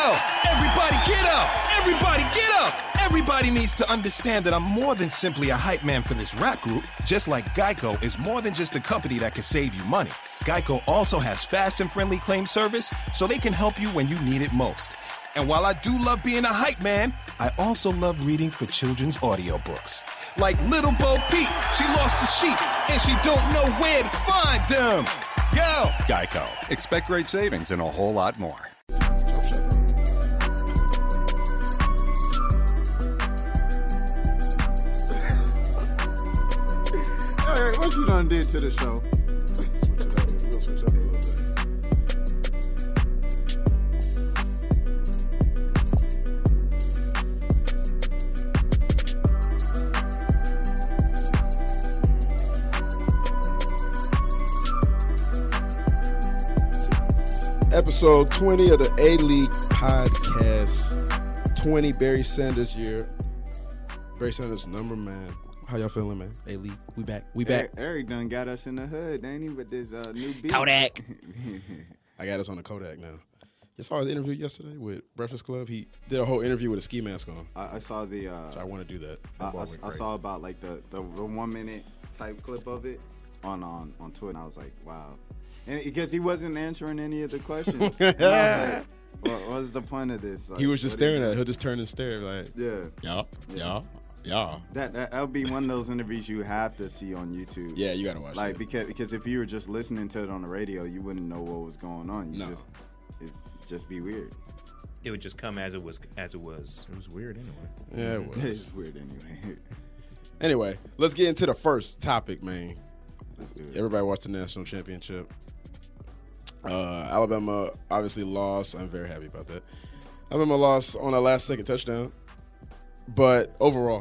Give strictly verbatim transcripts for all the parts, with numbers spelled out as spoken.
Everybody get up! Everybody get up! Everybody needs to understand that I'm more than simply a hype man for this rap group, just like Geico is more than just a company that can save you money. Geico also has fast and friendly claim service, so they can help you when you need it most. And while I do love being a hype man, I also love reading for children's audiobooks. Like Little Bo Peep, she lost the sheep, and she don't know where to find them. Go! Geico. Expect great savings and a whole lot more. All right, what you done did to the show? Switch it up. We'll switch up a little bit. Episode twenty of the A-League podcast. twenty, Barry Sanders year. Barry Sanders, number man. How y'all feeling, man? A-League, we back. We back. Eric, Eric done got us in the hood, ain't he? With this uh, new beat. Kodak. I got us on the Kodak now. You saw his interview yesterday with Breakfast Club. He did a whole interview with a ski mask on. I, I saw the. Uh, so I want to do that. I, I, I saw about like the, the, the one minute type clip of it on on, on Twitter, and I was like, wow. And because he wasn't answering any of the questions. And I was like, what, what's the point of this? Like, he was just staring at it. He'll just turn and stare like, yeah, yeah, yeah. Yeah, that that that'll be one of those interviews you have to see on YouTube. Yeah, you gotta watch. Like that. because because if you were just listening to it on the radio, you wouldn't know what was going on. You no, just, it's just be weird. It would just come as it was. As it was. It was weird anyway. Yeah, it was. It's weird anyway. Anyway, let's get into the first topic, man. Let's do it. Everybody watched the national championship. Uh, Alabama obviously lost. I'm very happy about that. Alabama lost on a last second touchdown. But overall,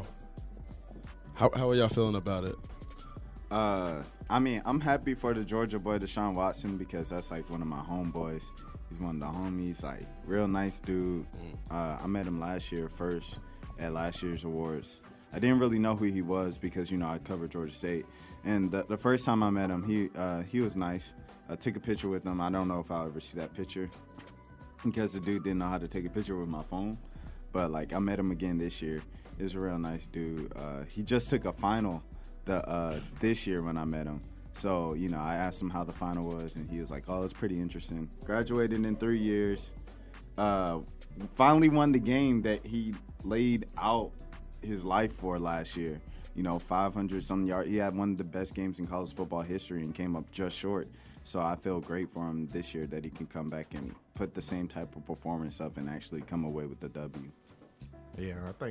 how how are y'all feeling about it? Uh, I mean, I'm happy for the Georgia boy, Deshaun Watson, because that's like one of my homeboys. He's one of the homies, like real nice dude. Mm. Uh, I met him last year first at last year's awards. I didn't really know who he was because, you know, I covered Georgia State. And the, the first time I met him, he uh, he was nice. I took a picture with him. I don't know if I'll ever see that picture because the dude didn't know how to take a picture with my phone. But, like, I met him again this year. He was a real nice dude. Uh, he just took a final the uh, this year when I met him. So, you know, I asked him how the final was, and he was like, oh, it's pretty interesting. Graduated in three years. Uh, finally won the game that he laid out his life for last year. You know, five hundred some yards. He had one of the best games in college football history and came up just short. So I feel great for him this year that he can come back and put the same type of performance up and actually come away with the W. Yeah, I think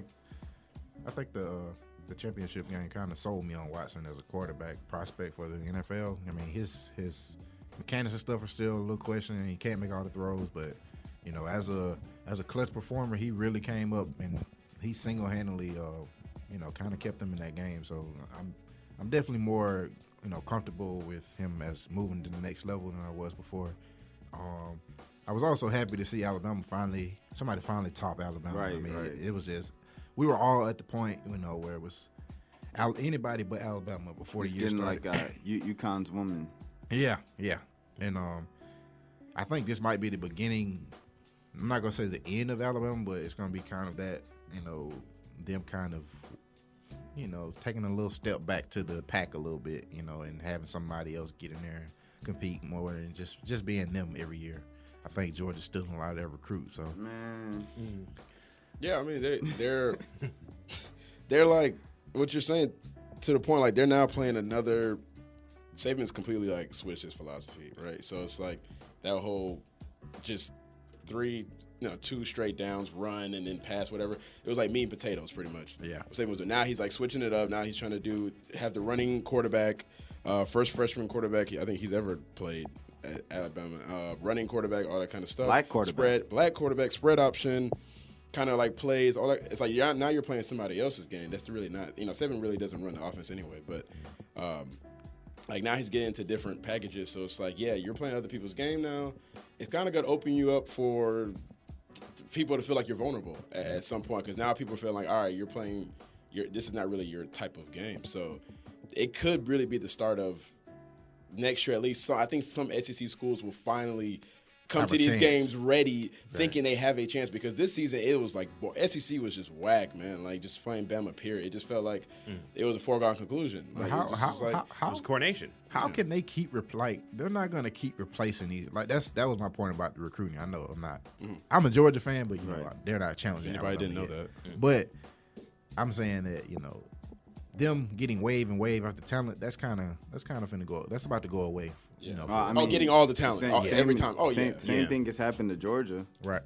I think the uh, the championship game kind of sold me on Watson as a quarterback prospect for the N F L. I mean, his his mechanics and stuff are still a little question, and he can't make all the throws. But you know, as a as a clutch performer, he really came up and he single handedly, uh, you know, kind of kept them in that game. So I'm I'm definitely more you know comfortable with him as moving to the next level than I was before. Um, I was also happy to see Alabama finally, somebody finally top Alabama. Right, I mean, right. It, it was just, we were all at the point, you know, where it was Al, anybody but Alabama before He's the year getting started. like uh, U- UConn's woman. Yeah, yeah. And um, I think this might be the beginning, I'm not going to say the end of Alabama, but it's going to be kind of that, you know, them kind of, you know, taking a little step back to the pack a little bit, you know, and having somebody else get in there and compete more and just, just being them every year. I think Georgia's still a lot of their recruits. So Man. Mm. Yeah, I mean they they're they're like what you're saying to the point like they're now playing another. Saban's completely like switched his philosophy, right? So it's like that whole just three, you know, two straight downs, run and then pass, whatever. It was like meat and potatoes, pretty much. Yeah. Saban was doing. Now he's like switching it up. Now he's trying to do have the running quarterback, uh, first freshman quarterback I think he's ever played. At Alabama, uh, running quarterback, all that kind of stuff. Black quarterback. Spread, black quarterback, spread option, kind of like plays, all that. It's like you're, now you're playing somebody else's game. That's really not, you know, Saban really doesn't run the offense anyway. But um, like now he's getting into different packages. So it's like, yeah, you're playing other people's game now. It's kind of going to open you up for people to feel like you're vulnerable at, at some point because now people feel like, all right, you're playing, you're, this is not really your type of game. So it could really be the start of next year, at least, so I think some S E C schools will finally come Have to a these chance. games ready, thinking they have a chance. Because this season it was like boy, S E C was just whack, man. Like just playing Bama, period. It just felt like it was a foregone conclusion. Like, how, it was how, just like, how, how, It was coordination. how can they keep repli- They're not going to keep replacing these. Like that's that was my point about the recruiting. I know I'm not. I'm a Georgia fan, but you know Right. they're not challenging. You probably Alabama didn't know yet. But I'm saying that you know them getting wave and wave after talent. That's kind of that's kind of finna go. That's about to go away. You know, Uh, I oh, mean, getting all the talent same- all- same- every time. Oh same, yeah, Same Yeah. thing has happened to Georgia. right?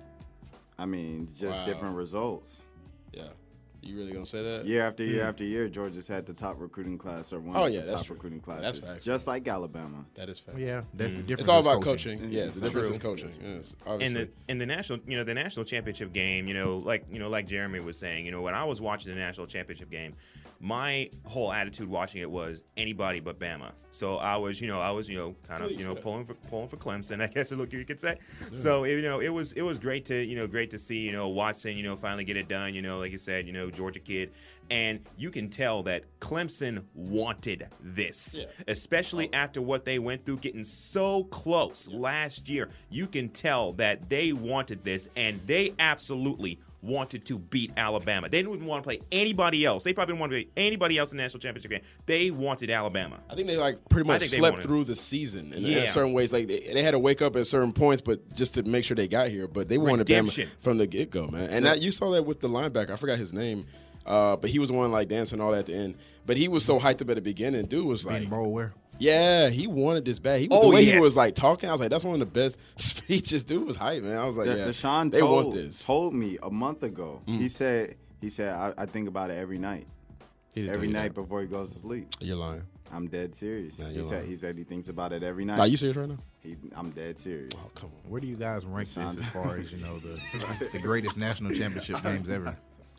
I mean, just Wow. different results. yeah. You really gonna say that? Year after year after year, Georgia's had the top recruiting class or one Oh, of yeah, the that's top true. recruiting That's classes. facts. Just like Alabama. That is fact. Yeah, that's the difference. It's all is about coaching. coaching. Yeah, the It's difference true. is coaching. Yes, And obviously. the in the national, you know, the national championship game, you know, like you know, like Jeremy was saying, you know, when I was watching the national championship game, my whole attitude watching it was anybody but Bama. So I was, you know, I was, you know, kind of, you know, pulling for pulling for Clemson, I guess look you could say. So you know, it was it was great to you know great to see you know Watson, you know, finally get it done. You know, like you said, you know, Georgia kid, and you can tell that Clemson wanted this, Yeah. especially after what they went through, getting so close last year. You can tell that they wanted this, and they absolutely wanted to beat Alabama. They didn't even want to play anybody else. They probably didn't want to play anybody else in the national championship game. They wanted Alabama. I think they like pretty I much think they slept wanted- through the season in, Yeah. in certain ways. Like they, they had to wake up at certain points, but just to make sure they got here. But they wanted Redemption. Bama from the get go, man. And that, you saw that with the linebacker. I forgot his name, uh, but he was the one like dancing all at the end. But he was so hyped up at the beginning. Dude was like, Benny Boulware. yeah, he wanted this bad. He, Oh, the way yes. he was like talking, I was like, that's one of the best speeches. Dude was hype, man. I was like, The, yeah, Deshaun they told, want this. told me a month ago. He said, he said, I, I think about it every night. He didn't Every tell you night that. before he goes to sleep. You're lying. I'm dead serious. Nah, he you're said lying. he said he thinks about it every night. Nah, you serious right now? he, I'm dead serious. Oh, come on. Where do you guys rank this Sounds- as far as you know the the greatest national championship games ever?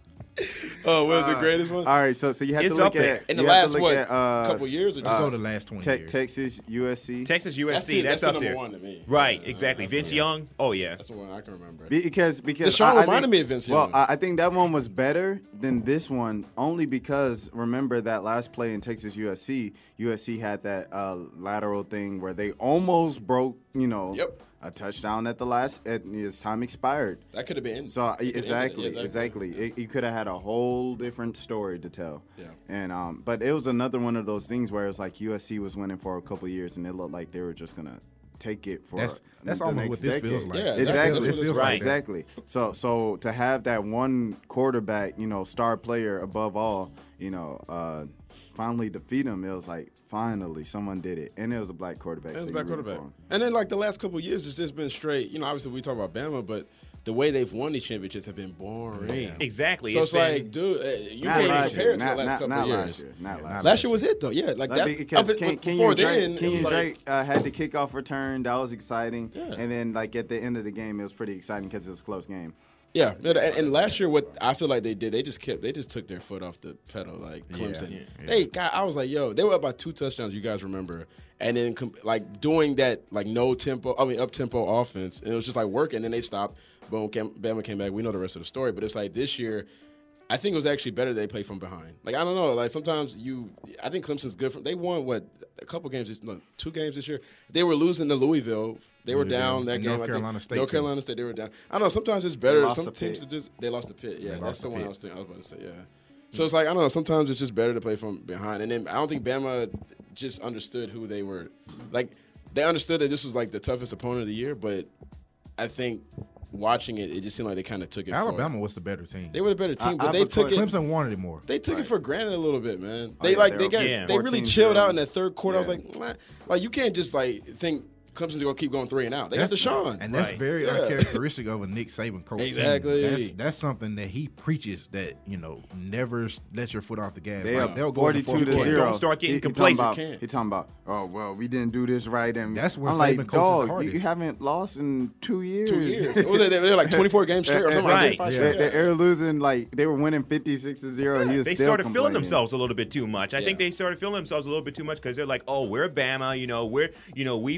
Oh, what the greatest one? All right, so so you have It's to look up there. at In the you have last to look what at, uh, couple years, or Let's just go to the last twenty Te- years. Texas, U S C. Texas U S C, the- that's, the up number there. one to me. Right, Yeah, exactly. that's Vince the- Young. Oh yeah. That's the one I can remember. Because because Deshaun I- I reminded think- me of Vince Well, Young. I, I think that one was better than this one only because remember that last play in Texas U S C, U S C had that uh, lateral thing where they almost broke, you know, Yep. a touchdown at the last at its time expired. That could have been. So uh, It could've ended it. exactly, Yeah, exactly, It, you could have had a whole different story to tell. Yeah. And um, but it was another one of those things where it's like U S C was winning for a couple years and it looked like they were just gonna take it for That's- that's the almost next what this decade. feels like. Yeah, exactly, that's what it feels like. exactly. So so to have that one quarterback, you know, star player above all, you know, uh, finally defeat him, it was like finally someone did it, and it was a black quarterback. It was so a black you rooted quarterback. for him. And then like the last couple of years, it's just been straight. You know, obviously we talk about Bama, but the way they've won these championships have been boring. Exactly. So it's, been- like, dude, uh, you Not can't even last compare year. it to Not, the last not, couple not of years. last year. Not last Not year. Last year was it though, yeah. Like Like, that. because up- Ken, before Kenyon then, Drake, it was Kenyon like, Drake uh, had the kickoff return. That was exciting. Yeah. And then, like at the end of the game, it was pretty exciting because it was a close game. yeah. And, and last year, what I feel like they did, they just kept, they just took their foot off the pedal, like Clemson. Yeah, yeah. They, God, I was like, yo, they were up by two touchdowns. You guys remember? And then com- like doing that, like no tempo, I mean up tempo offense, and it was just like working. And then they stopped. Boom, came, Bama came back. We know the rest of the story. But it's like this year, I think it was actually better they play from behind. Like I don't know, like sometimes you, I think Clemson's good. From, they won what a couple games, this, no, two games this year. They were losing to Louisville. They were Louisville. down that And game. North I think. Carolina State, North too. Carolina State. They were down. I don't know. Sometimes it's better. lost Some to teams Pitt. are just they lost the Pitt. Yeah, that's lost the to one I Pitt. was thinking. I was about to say. Yeah. So it's like I don't know. Sometimes it's just better to play from behind. And then I don't think Bama just understood who they were. Like they understood that this was like the toughest opponent of the year, but I think watching it, it just seemed like they kind of took it. Alabama For, was the better team. they were the better team, I- but I they have a took it. Clemson wanted it more. They took it for granted a little bit, man. Oh, They yeah, like they they were got Yeah. they really fourteen chilled zero. out in that third quarter. I was Yeah. like, "Meh." Like you can't just like think Clemson's gonna keep going three and out. They got Deshaun. And that's Right. very Yeah. uncharacteristic of a Nick Saban coach. team. Exactly. That's, that's something that he preaches that, you know, never s- let your foot off the gas. They Like, up they'll go in the forty-two to fourth quarter. zero. Don't start getting He- he talking complacent. about- Can't. He talking about, oh well, we didn't do this right, and That's when I'm Saban like, coaches the dog, you, hardest. you haven't lost in two years. Two years. What was it? They were like twenty-four games straight or something Right. like that. Yeah. They, they were losing like they were winning fifty-six to zero. He was They still started feeling complaining. themselves a little bit too much. I think Yeah. they started feeling themselves a little bit too much because they're like, "Oh, we're Bama, you know, we're, you know, we've won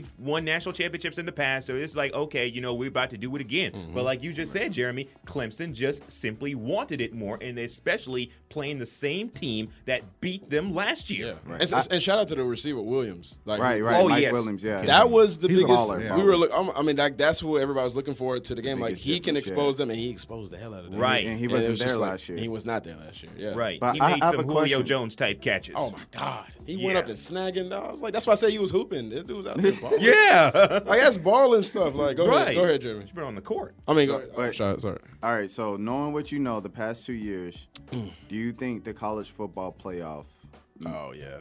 won national championships in the past, so it's like, okay, you know, we're about to do it again. Mm-hmm. But like you just said, Jeremy, Clemson just simply wanted it more, and especially playing the same team that beat them last year. Yeah, and, and shout out to the receiver Williams. Like, Right, right. Oh, Mike yes. Williams, yeah. That was the He's a biggest. baller. We Yeah. were look. I mean, like, that's who everybody was looking forward to the game. Like, biggest he can difference, expose yeah. them, and he exposed the hell out of them. Right. And he it wasn't was there just like- last year. He was not there last year. Yeah, Right. But he I- made I have some a Julio question. Jones type catches. Oh my God, he went Yeah. up and snagging. I was like, that's why I said he was hooping. This dude was out there balling. Yeah. like that's balling stuff. Like, go right. ahead, go ahead, Jeremy. He's been on the court. I mean, go, Wait. sorry, sorry. All right, so knowing what you know the past two years, do you think the college football playoff Oh yeah,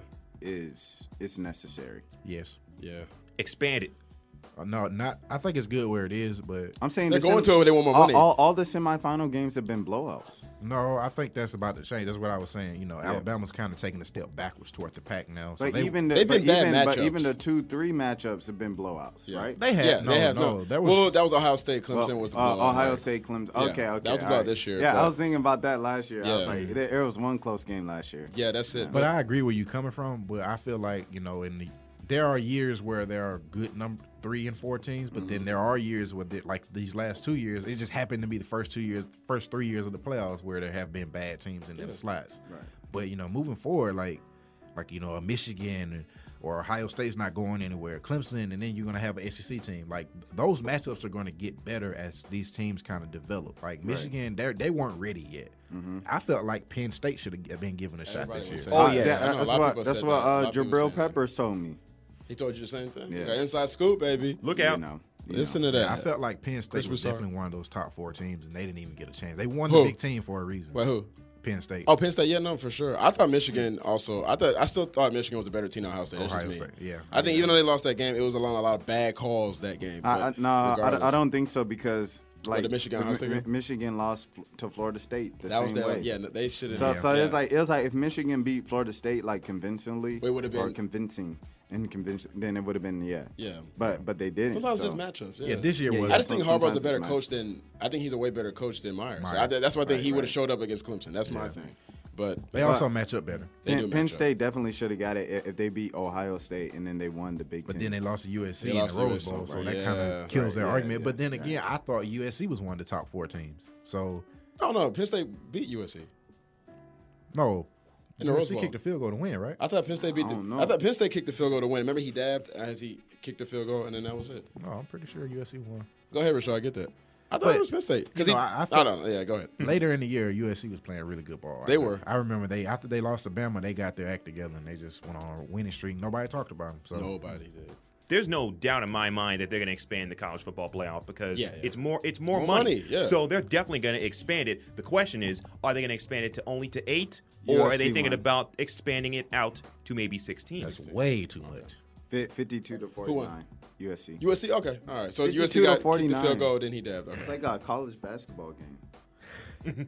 is is necessary? Yes. yeah. Expanded. Uh, no, not. I think it's good where it is, but I'm saying They're the going to it. They want more all, money. all, all the semifinal games have been blowouts. no, I think that's about to change. That's what I was saying. You know, Alabama's kind of taking a step backwards toward the pack now. So But they, even the, they've but been bad even, but matchups. even the two three matchups have been blowouts, Yeah. right? they had yeah, no, they have no, no. That was well, that was Ohio State. Well, Clemson was the uh, blowout, Ohio right? State, Clemson. Yeah, Okay, okay. that was all about right. this year, Yeah, but- I was thinking about that last year. I was Yeah. like, there, there was one close game last year. Yeah, that's it. But I agree where you coming from. But I feel like you know, in the there are years where there are good number three and four teams, but Mm-hmm. then there are years where, they- like these last two years, it just happened to be the first two years, first three years of the playoffs where there have been bad teams in them slots. Right. But you know, moving forward, like like you know, a Michigan or Ohio State's not going anywhere, Clemson, and then you're gonna have an S E C team. Like those matchups are going to get better as these teams kind of develop. Like Michigan, they they weren't ready yet. I felt like Penn State should have been given a shot Everybody this was year. saying Oh, that. yes. I know a that's lot of what people that's said what that. A lot uh, of people Jabril saying that. Peppers told me. He told you the same thing. Yeah. You got inside scoop, baby. Look out. You know, you Listen know. to that. I felt like Penn State Chris was Broussard. definitely one of those top four teams, and they didn't even get a chance. They won Who? the Big Ten for a reason. Wait, who? Penn State. Oh, Penn State. Yeah, no, for sure. I thought Michigan also. I thought I still thought Michigan was a better team than Ohio State. That's Ohio just me. State, yeah. I think even though they lost that game, it was along a lot of bad calls that game. I, I, but no, I, regardless. I don't think so because like the Michigan Ohio State Mi- game? Michigan lost f- to Florida State the That same was their way. yeah. no, They should have. So, so yeah. it's like it was like if Michigan beat Florida State like convincingly, It would've or been- convincing and convincing, then it would have been yeah. Yeah. But but they didn't. sometimes so. it's just matchups. Yeah, yeah, this year Yeah, was. yeah. I just think Sometimes Harbaugh's a it's better matchups. coach than. I think he's a way better coach than Myers. So Myers. I, that's why I think Right, he would have right. showed up against Clemson. That's my thing. But They also match up better. They do Penn, Penn match up. State definitely should have got it i- if they beat Ohio State and then they won the Big But Ten. then they lost to U S C They in lost the to Rose U S C, Bowl, so right. that Yeah, kind of kills right, their yeah, argument. yeah, but then again, I thought U S C was one of the top four teams. So oh no, Penn State beat U S C. no, In the U S Rose C Bowl. kicked the field goal to win, right? I thought Penn State beat I the. don't know. I thought Penn State kicked the field goal to win. Remember he dabbed as he kicked the field goal, and then that was it. No, I'm pretty sure U S C won. Go ahead, Rashad. Get that. I thought But, it was Penn State because you he. know, I- I I, felt- don't know. Yeah, go ahead. Later in the year, U S C was playing really good ball. They I- were. I remember they after they lost to Bama, they got their act together and they just went on a winning streak. Nobody talked about them. So Nobody did. There's no doubt in my mind that they're going to expand the college football playoff because Yeah, yeah. it's more it's more, more money. money, yeah. So they're definitely going to expand it. The question is, are they going to expand it to only to eight, or U S are they C thinking won. about expanding it out to maybe sixteen? that's way too much. Fi- fifty-two to forty-nine, U S C. U S C. Okay. All right. So U S C fifty-two to got kicked the forty-nine. field goal, then he dabbed. Okay. It's like a college basketball game.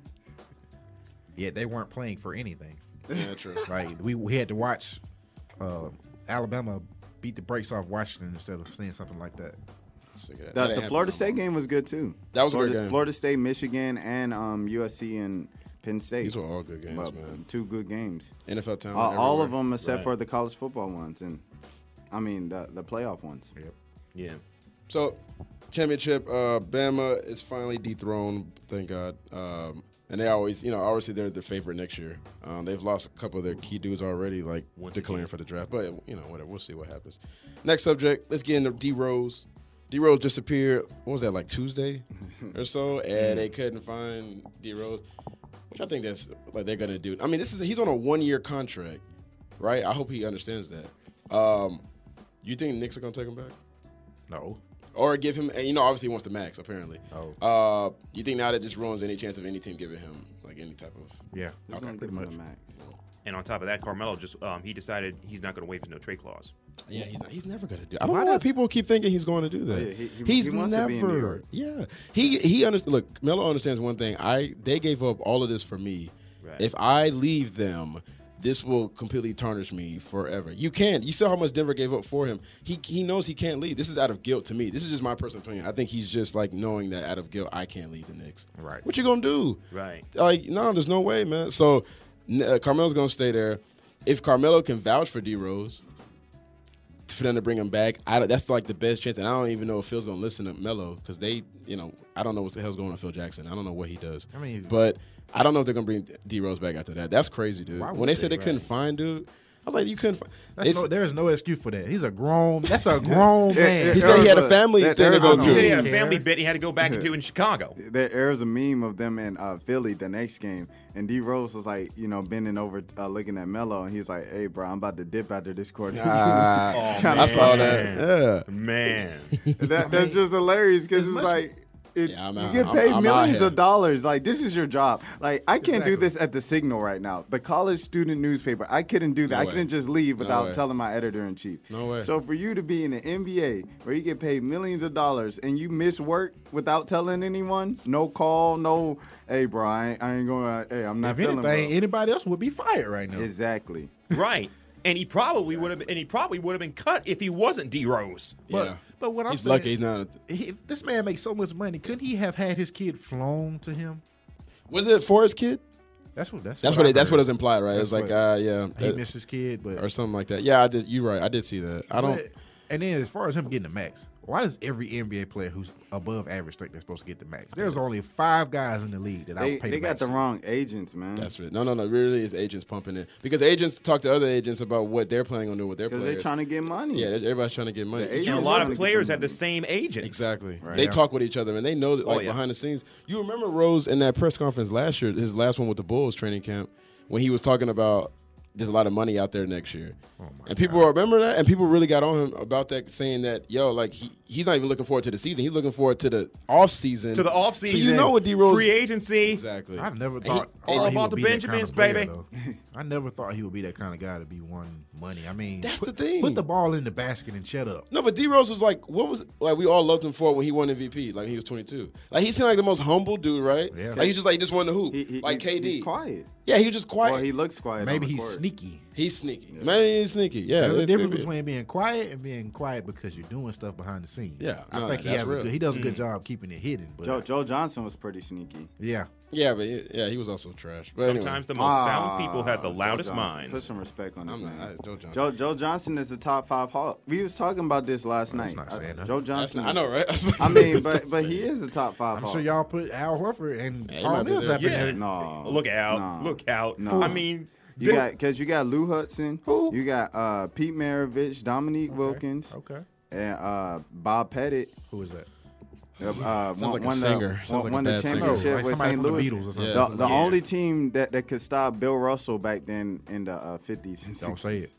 Yeah, they weren't playing for anything. Yeah, true. Like we we had to watch uh, Alabama beat the brakes off Washington instead of seeing something like that. Sick of that. The, That the ain't Florida happening State no more. game was good too. That was a great Florida, game. Florida State, Michigan, and um, U S C and Penn State. These were all good games, Well, man. two good games. N F L talent. All, all of everywhere. them except Right. for the college football ones, and I mean the the playoff ones. Yep. Yeah. So, championship, uh, Bama is finally dethroned, thank God. Um, and they always, you know, obviously they're the favorite next year. Um, they've lost a couple of their key dudes already, like Once declaring again. for the draft. But, you know, whatever. We'll see what happens. Next subject, let's get into D Rose. D Rose disappeared, what was that, like Tuesday or so? And they couldn't find D Rose, which I think that's like they're going to do. I mean, this is he's on a one year contract, right? I hope he understands that. Um, you think Knicks are going to take him back? No. Or give him, and you know, obviously he wants the max, apparently. Oh. Uh, you think now that this ruins any chance of any team giving him, like, any type of... Yeah. They're Okay, gonna pretty give him much. the max. And on top of that, Carmelo just um, he decided he's not going to waive his no trade clause. Yeah, he's, not, he's never going to do it. I don't Why know why does- people keep thinking he's going to do that. Yeah, he- he- he's he wants never... to be in New York. Yeah. He, he understands... Look, Melo understands one thing. I They gave up all of this for me. Right. If I leave them... This will completely tarnish me forever. You can't. You saw how much Denver gave up for him. He he knows he can't leave. This is out of guilt to me. This is just my personal opinion. I think he's just like knowing that out of guilt, I can't leave the Knicks. Right. What you gonna do? Right. Like, no, there's no way, man. So uh, Carmelo's gonna stay there. If Carmelo can vouch for D Rose, for them to bring him back, I don't, that's like the best chance. And I don't even know if Phil's gonna listen to Melo because they, you know, I don't know what the hell's going on with Phil Jackson. I don't know what he does. I mean, but I don't know if they're gonna bring D Rose back after that. That's crazy, dude. Why would When they they, said they right? couldn't find dude, I was like, you couldn't. Find. That's no, there is no excuse for that. He's a grown. That's a grown man. He said he had a family There- thing to there's go a- He said he had to. a family bit he had to go back and do in Chicago. There, there was a meme of them in uh, Philly the next game, and D Rose was like, you know, bending over, uh, looking at Melo, and he's like, "Hey, bro, I'm about to dip after this quarter." Ah, Oh, I saw that. man. Yeah. Man. that, that's just hilarious because it's much- like. It, Yeah, I'm you out. get I'm- paid I'm out millions here. of dollars. Like, this is your job. Like, I can't do Exactly. this at the Signal right now. The college student newspaper. I couldn't do that. No I way. couldn't just leave No without way. telling my editor in chief. No way. So for you to be in the N B A where you get paid millions of dollars and you miss work without telling anyone, no call, no, hey, bro, I ain't, I ain't going. Hey, I'm not If feeling. anything, bro. anybody else would be fired right now. Exactly. Right. And he probably would have and he probably would have been cut if he wasn't D Rose. But, Yeah. but what I'm He's saying, lucky he's not. he- if this man makes so much money, couldn't he have had his kid flown to him? Was it for his kid? That's what. That's, That's what. what. I it, that's what heard. it's implied, right? It's That's like, what- uh, yeah, He that- missed his kid, but or something like that. Yeah, I did. You're right. I did see that. I don't. But- and then as far as him getting the max, why does every N B A player who's above average think they're supposed to get the max? There's only five guys in the league that I They, would pay they the got max the to. wrong agents, man. That's right. No, no, no. Really, is agents pumping it because agents talk to other agents about what they're planning on doing with their Because players. they're trying to get money. Yeah, everybody's trying to get money. The And a agents lot trying of to get players the have the money. same agents. Exactly. Right. They Yeah. talk with each other and they know that, Oh, like yeah. behind the scenes. You remember Rose in that press conference last year, his last one with the Bulls training camp, when he was talking about there's a lot of money out there next year. Oh my and people remember that, and people really got on him about that, saying that yo, like he, he's not even looking forward to the season. He's looking forward to the off season. To the off season. So you know what D Rose Free agency. exactly. I've never And he- thought and all he about would the be that kind Benjamins, of player, baby. though. I never thought he would be that kind of guy to be wanting money. I mean, That's put, the thing. Put the ball in the basket and shut up. No, but D Rose was like, what was like we all loved him for when he won M V P, like he was twenty-two. Like he seemed like the most humble dude, right? Yeah. Like he just like he just won the hoop, He, he, like he's, K D. He's quiet. Yeah, he was just quiet. Well, he looks quiet. Maybe on the he's court. sneaky. he's sneaky. Maybe he's sneaky. Yeah, There's a it's- difference it- between being quiet and being quiet because you're doing stuff behind the scenes. Yeah, I no, think he that's has a real. good, he does a good job keeping it hidden. But Joe, Joe Johnson was pretty sneaky. yeah, Yeah, but he- yeah, he was also trash. But anyway. Sometimes the most sound people have the Ah, Joe loudest Johnson. Put minds. some respect on his I'm not- name. I- Joe Johnson. Joe, Joe Johnson is a top five Hawk. We was talking about this last Well, that's night. not saying Uh, nothing. Joe That's Johnson. not- I know, right? I mean, but but he is a top five I'm Hawk. sure y'all put Al Horford and Yeah, he Paul might be Millsap there. in Yeah. there. No. Look out. No. Look out. No. I mean, You got because you got Lou Hudson. You got uh, Pete Maravich, Dominique Wilkins, Okay, and uh, Bob Pettit. who is that? Uh, uh, Sounds won, like a won singer. The, Sounds won, like a won the bad singer. championship Oh, like with somebody Saint from the Louis. Beatles or something. Yeah. The, the Yeah. only team that, that could stop Bill Russell back then in the uh, fifties and Don't sixties. say it.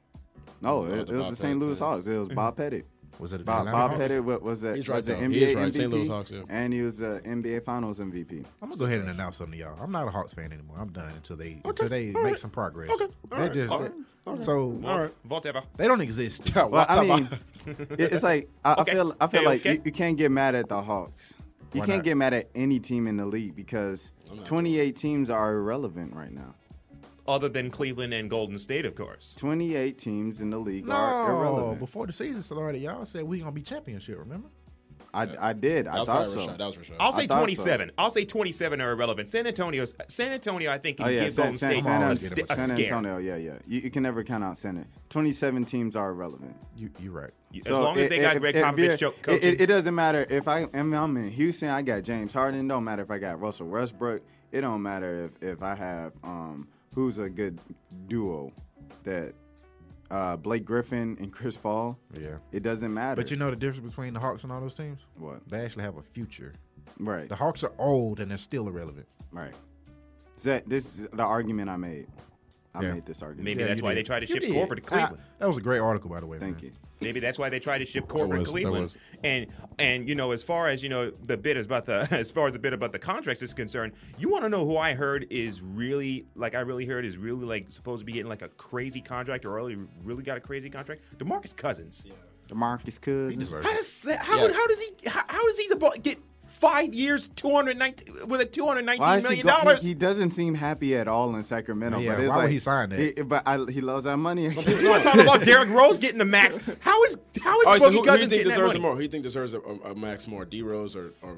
No, Oh, it, the it was Bob the Saint Pettit Louis too. Hawks. It was Bob Pettit. Was it the Bob, Atlanta Bob Hawks? Pettit wa- was a, He's right, was an though. N He B A is right. Saint M V P, Louis Hawks, yeah. and he was the N B A Finals M V P. I'm gonna go ahead and announce something to y'all. I'm not a Hawks fan anymore. I'm done until they until they make some progress. Okay, they just all right, they- so Vol- Whatever. they don't exist. Well, I mean, it- it's like I, Okay. I feel I feel Hey, like okay. you, you can't get mad at the Hawks. You Why can't not? get mad at any team in the league because twenty-eight teams are irrelevant right now. Other than Cleveland and Golden State, of course. twenty-eight teams in the league are No, irrelevant. before the season started, y'all said we gonna be championship. Remember? I, I did. That I was thought probably so. Rashad. That was Rashad. I'll I say thought so. twenty-seven. I'll say twenty-seven are irrelevant. San Antonio's San Antonio, I think, can Oh yeah, give San, Golden San, State San, a, always st- get a it. San scare. Antonio. Yeah, yeah. You, you can never count out San Antonio. twenty-seven teams are irrelevant. You you right. As So long as it- they got it- Greg it- Popovich it, cho- it, coaching. it, it doesn't matter if I am I'm in Houston. I got James Harden. Don't matter if I got Russell Westbrook. It don't matter if, if I have um who's a good duo that uh, Blake Griffin and Chris Paul. Yeah. It doesn't matter. But you know the difference between the Hawks and all those teams? what? They actually have a future. Right. The Hawks are old and they're still irrelevant. Right. So this is the argument I made. I Yeah. made this argument. Maybe Yeah, that's you why did. they tried to You ship did. Korver to Cleveland. Ah, that was a great article, by the way. Thank man. you. Maybe that's why they tried to ship Korver was, to that Cleveland. was. And and you know, as far as you know, the bit is about the as far as the bit about the contracts is concerned, you want to know who I heard is really like I really heard is really like supposed to be getting like a crazy contract or really really got a crazy contract. DeMarcus Cousins. DeMarcus Cousins. deserves How does that- how Yeah. how does he how, how does he supposed get five years, two hundred nineteen with a two hundred Why nineteen is he, million go- dollars? he, he doesn't seem happy at all in Sacramento. Yeah, but it's why would like, he sign that? He, but I, he loves that money. You want to talk about Derrick Rose getting the max? How is how is All right, so Boogie who, who do you Cousins think getting that deserves money? it more? Who do you think deserves a, a, a max more, D Rose or, or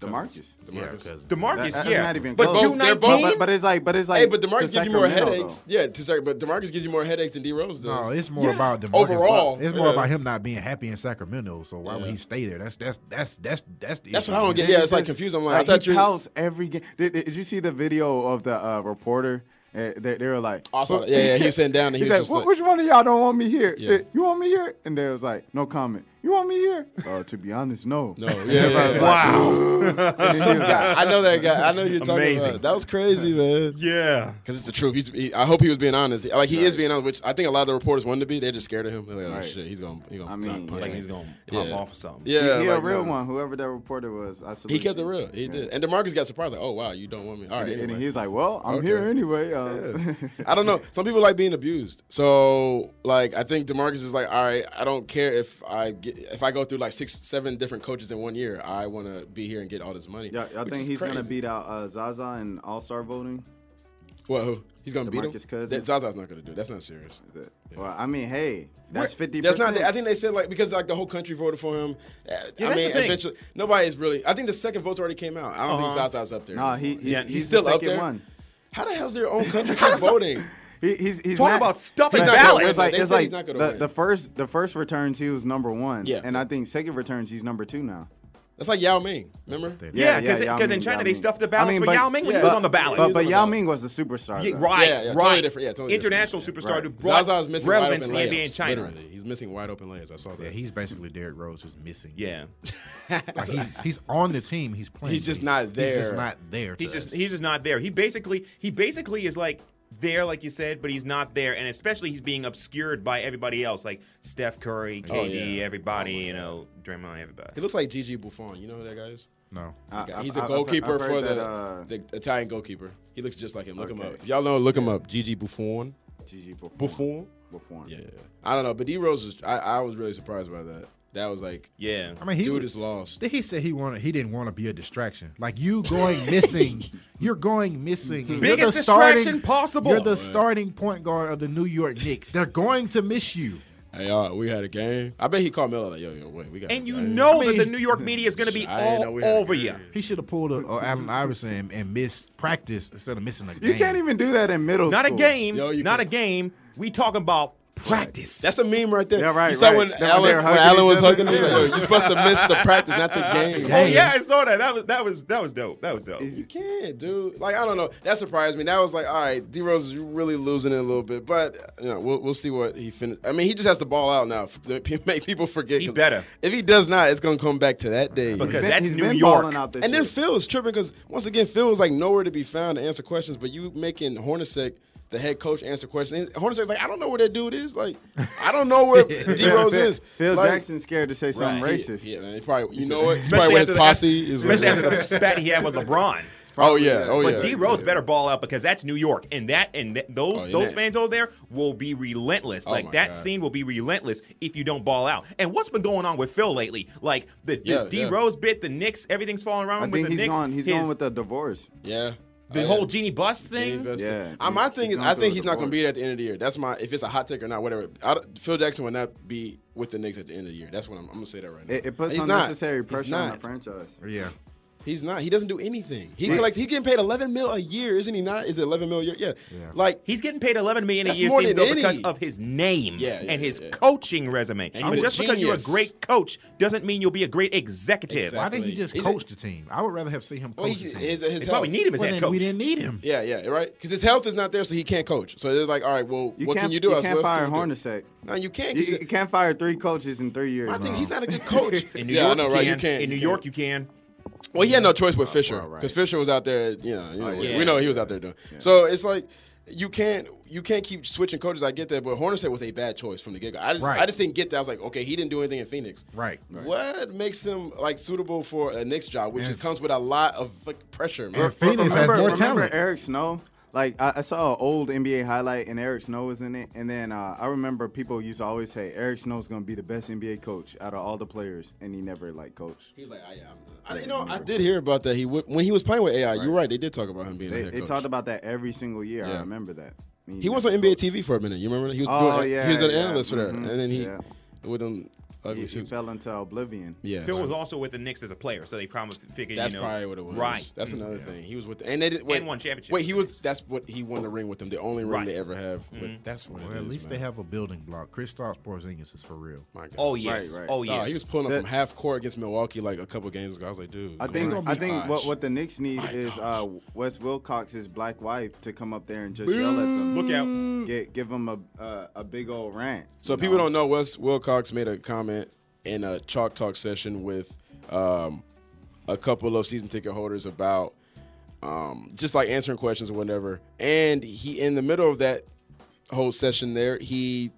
DeMarcus. Yeah, DeMarcus. because DeMarcus, That- that's yeah. not even but close. two Both- they're both- nineteen. But, but it's like, but it's like. Hey, but to DeMarcus gives you more Sacramento, headaches. though. Yeah, to Sac- but DeMarcus gives you more headaches than D Rose does. no, it's more Yeah. about DeMarcus. Overall, It's more yeah. about him not being happy in Sacramento. So why would Yeah. he stay there? That's that's that's that's that's the That's issue. what I don't get. And Yeah, he it's like just- confused. I'm like, I thought he you. pouts every game. Did, did you see the video of the uh, reporter? Uh, they, they were like, Oh, I saw that. Yeah, yeah, he was sitting down and he He's was like, just "Wh- like- which one of y'all don't want me here? Yeah. You want me here? And they was like, no comment. You want me here? Oh, to be honest, no. No, yeah, yeah, yeah. Wow. And then he was like, I know that guy. I know you're talking Amazing. about. That was crazy, man. Yeah. Because it's the truth. He's. He, I hope he was being honest. Like he is being honest, which I think a lot of the reporters wanted to be. They're just scared of him. They're like, oh Right. shit, he's gonna. He gonna I mean, not punch Like me. he's gonna pop Yeah. off or something. Yeah, he a like, real no. one. Whoever that reporter was, I salute He kept it you. real. He Yeah. did. And DeMarcus got surprised. Like, oh wow, you don't want me. All right. And, and anyway. he was like, well, I'm Okay. here anyway. Uh, I don't know. Some people like being abused. So, like, I think DeMarcus is like, all right, I don't care if I get if I go through like six, seven different coaches in one year. I want to be here and get all this money. yeah, I which think is he's gonna crazy. beat out uh, Zaza in All Star voting. Well, who? He's gonna beat him. DeMarcus Cousins. That- Zaza's not gonna do it. That's not serious. Well, I mean, hey, that's fifty. That's not. I think they said like because like the whole country voted for him. Uh, Yeah, I that's mean, the thing. eventually nobody is really. I think the second votes already came out. I don't Uh-huh. think Zaza's up there. No, he, anymore. he's, Yeah, he's, he's the still up second there. one. How the hell's their own country keep voting? He, he's he's Talk not, about stuffing He's not gonna ballots. win. It's like They it's said like he's not gonna the, win. the first the first returns he was number one. Yeah. and I think second returns he's number two now. That's like Yao Ming. Remember? Yeah, Yeah, because yeah, Yao in Ming, China Yao they Ming. stuffed the I ballots mean, for but- Yao Ming when he yeah. was on the ballot. But was but on the Yao ballot. Ming was the superstar. Yeah, though. right, Yeah, yeah, right. totally different. Yeah, totally International different. superstar Right. who brought Zaza's missing relevance wide to open the N B A in layups, China. Literally, he's missing wide open layups. I saw that. Yeah, he's basically Derrick Rose who's missing. Yeah, Like he's, he's on the team. He's playing. He's just but not He's there. just not there. he's to just us. he's just not there. He basically he basically is like there, like you said, but he's not there, and especially he's being obscured by everybody else, like Steph Curry, K D, yeah. everybody, you know, Draymond, everybody. He looks like Gigi Buffon. You know who that guy is? no. I- I- He's I- a I've- goalkeeper I've heard for that, the, uh, the Italian goalkeeper. He looks just like him. Look him Okay. up. If y'all know, look him up. Gigi Buffon. Gigi Buffon. Buffon. Buffon. Yeah, yeah, yeah. I don't know, but D Rose was. I, I was really surprised by that. That was like, Yeah, I mean, he dude was- is lost. He said he wanted. He didn't want to be a distraction. Like you going missing. You're going missing. and you're Biggest the starting- distraction possible. You're the Right. starting point guard of the New York Knicks. They're going to miss you. Hey, y'all, we had a game. I bet he called Melo like, yo, yo, wait, we got. and a you game. know I that the mean- New York media is going to be I didn't know all we had a over game. you. He should have pulled a, a Allen Iverson and, and missed practice instead of missing a game. You can't even do that in middle Not a school. game, Yo, you not can- a game. We talking about practice. That's a meme right there. Yeah, right, You saw right. when Then when Allen, they were when hugging Allen each was other? hugging him, he's like, yo, you're supposed to miss the practice, not the game. Oh yeah, I saw that. That was that was that was dope. That was dope. You can't, dude. Like, I don't know. That surprised me. That was like, all right, D Rose is really losing it a little bit, but you know, we'll we'll see what he finished. I mean, he just has to ball out now to make people forget. He 'cause better. If he does not, it's gonna come back to that day. Because He's been- that's he's New been York. balling out this And then year. Phil is tripping because once again, Phil was like nowhere to be found to answer questions. But you making Hornacek the head coach answer questions. And Hornacek's like, I don't know where that dude is. Like, I don't know where D Rose is. Phil like, Jackson's scared to say something Right, racist. He, yeah, man. He probably, you know what? He's Especially probably with his after the- posse. Is Especially like, after the spat he had with LeBron. oh yeah, oh yeah. But D Rose better ball out because that's New York, and that and th- those Oh, yeah. those fans over there will be relentless. Oh, like my that God. scene will be relentless if you don't ball out. And what's been going on with Phil lately? Like the Yeah, this D yeah. Rose bit, the Knicks, everything's falling around I with think the he's Knicks. going. He's His- going with the divorce. Yeah. the Oh, yeah. whole Jeannie Buss thing. Jeannie Buss Yeah, thing. Uh, my he's- thing he's is, going I through think a he's not going to divorce. be at the end of the year. That's my. If it's a hot take or not, whatever. I, don't- Phil Jackson will not be with the Knicks at the end of the year. That's what I'm, I'm going to say that right now. It, it puts He's not. unnecessary He's pressure on the not. franchise. Yeah. He's not. He doesn't do anything. He Yeah. collect. He's getting paid eleven mil a year, isn't he? Not? Is it eleven mil a year? Yeah. Yeah. Like He's getting paid eleven million a That's year more seems than though, because any. of his name Yeah, yeah, and his yeah, yeah. coaching resume. And But he's a just because you're a genius. great coach doesn't mean you'll be a great executive. Why didn't he Exactly. just He's a- coach the team? I would rather have seen him well, coach he, the team. his, his They probably health. need him as well, head then coach. we didn't need him. Yeah, yeah, right. Because his health is not there, so he can't coach. So they're like, all right, well, You what can't. can you do? You Us? can't What else fire can you do? Hornacek. No, you can't. You, 'cause you can't fire three coaches in three years. I think no. he's not a good coach. In New yeah, York, I know, you right? can. You can't. In New you York, can't. you can. Well, he had no choice but Fisher well, right. because Fisher was out there. You know, you know yeah. we know what he was out there doing. So it's like you can't you can't keep switching coaches. I get that, but Hornacek was a bad choice from the get go. I just Right. I just didn't get that. I was like, okay, he didn't do anything in Phoenix. Right. What makes him like suitable for a Knicks job, which And- is, comes with a lot of like, pressure, man. And Phoenix has remember, more remember talent. Eric Snow? Like I, I saw an old N B A highlight and Eric Snow was in it, and then uh, I remember people used to always say Eric Snow's going to be the best N B A coach out of all the players, and he never like coached. He was like, I, I'm, I, you know, I did hear about that. He would, when he was playing with A I. You're right. They did talk about him being They, a head they coach. talked about that every single year. Yeah. I remember that. And he was never on N B A coached. T V for a minute. You remember? He was Oh, doing. yeah, he was an yeah, analyst for that, mhm, and then he yeah. with him. ugly he, he suits. fell into oblivion. Yeah, Phil was also with the Knicks as a player, so they probably figured, That's you know, probably what it was. Right. That's Mm. another thing. He was with, the, and they did, wait, And won championships Wait, he with was. the That's what he won the ring with them. The only ring Right. they ever have. Mhm. But that's what Well, it is. at least man. they have a building block. Kristaps Porzingis is for real. My God. Oh yes. Right, right. Oh Dog, yes. he was pulling up That- from half court against Milwaukee like a couple games ago. I was like, dude. I come think on. I think what, Gosh. what the Knicks need My is gosh. uh, Wes Wilcox's black wife to come up there and just yell at them. Look out. Get, give them a uh, a big old rant. So you people know? don't know. Wes Wilcox made a comment in a Chalk Talk session with um, a couple of season ticket holders about um, just like answering questions or whatever. And he, in the middle of that whole session there, he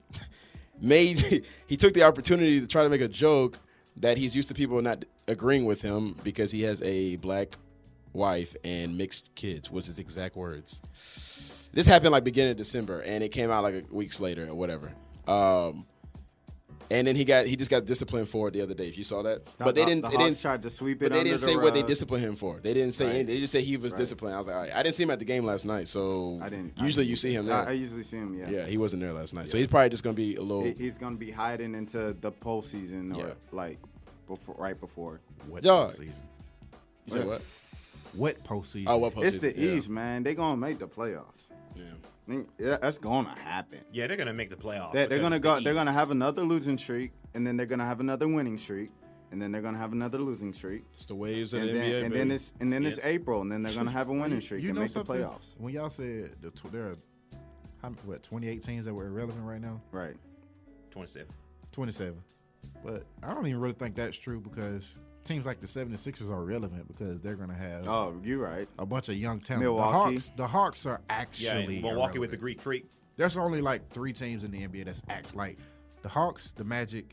made he took the opportunity to try to make a joke that he's used to people not agreeing with him because he has a black wife and mixed kids, was his exact words. This happened like beginning of December, and it came out like a weeks later or whatever. Um, and then he got he just got disciplined for it the other day. If you saw that, The- but they the- didn't. the they Hawks didn't tried to sweep it But they under didn't the say what they rug. disciplined him for. They didn't say Right. anything. They just said he was Right. disciplined. I was like, all right. I didn't see him at the game last night, so I didn't. I Usually didn't you see him I, there. I usually see him. Yeah. yeah, he wasn't there last night, so he's probably just gonna be a little. He- he's gonna be hiding into the postseason or Yeah. like before, right before. Wet Dog. postseason. You said what? Wet postseason. Oh, what It's postseason? the yeah. East, man. They gonna make the playoffs. Yeah. I mean, yeah, that's gonna happen. Yeah, they're gonna make the playoffs. They, they're because gonna it's go. the They're East. gonna have another losing streak, and then they're gonna have another winning streak, and then they're gonna have another losing streak, It's the waves of and the then N B A. and baby. then it's and then it's Yeah. April, and then they're gonna have a winning streak You and know make the something? playoffs. When y'all said the tw- there are how, m- what twenty-eight teams that were irrelevant right now, Right. twenty-seven. twenty-seven. But I don't even really think that's true because teams like the seventy-sixers are relevant because they're going to have Oh, you're right. a bunch of young talent. Milwaukee. The Hawks, the Hawks are Yeah, actually and Milwaukee with the irrelevant. Greek Freak. There's only like three teams in the N B A that's act like the Hawks, the Magic,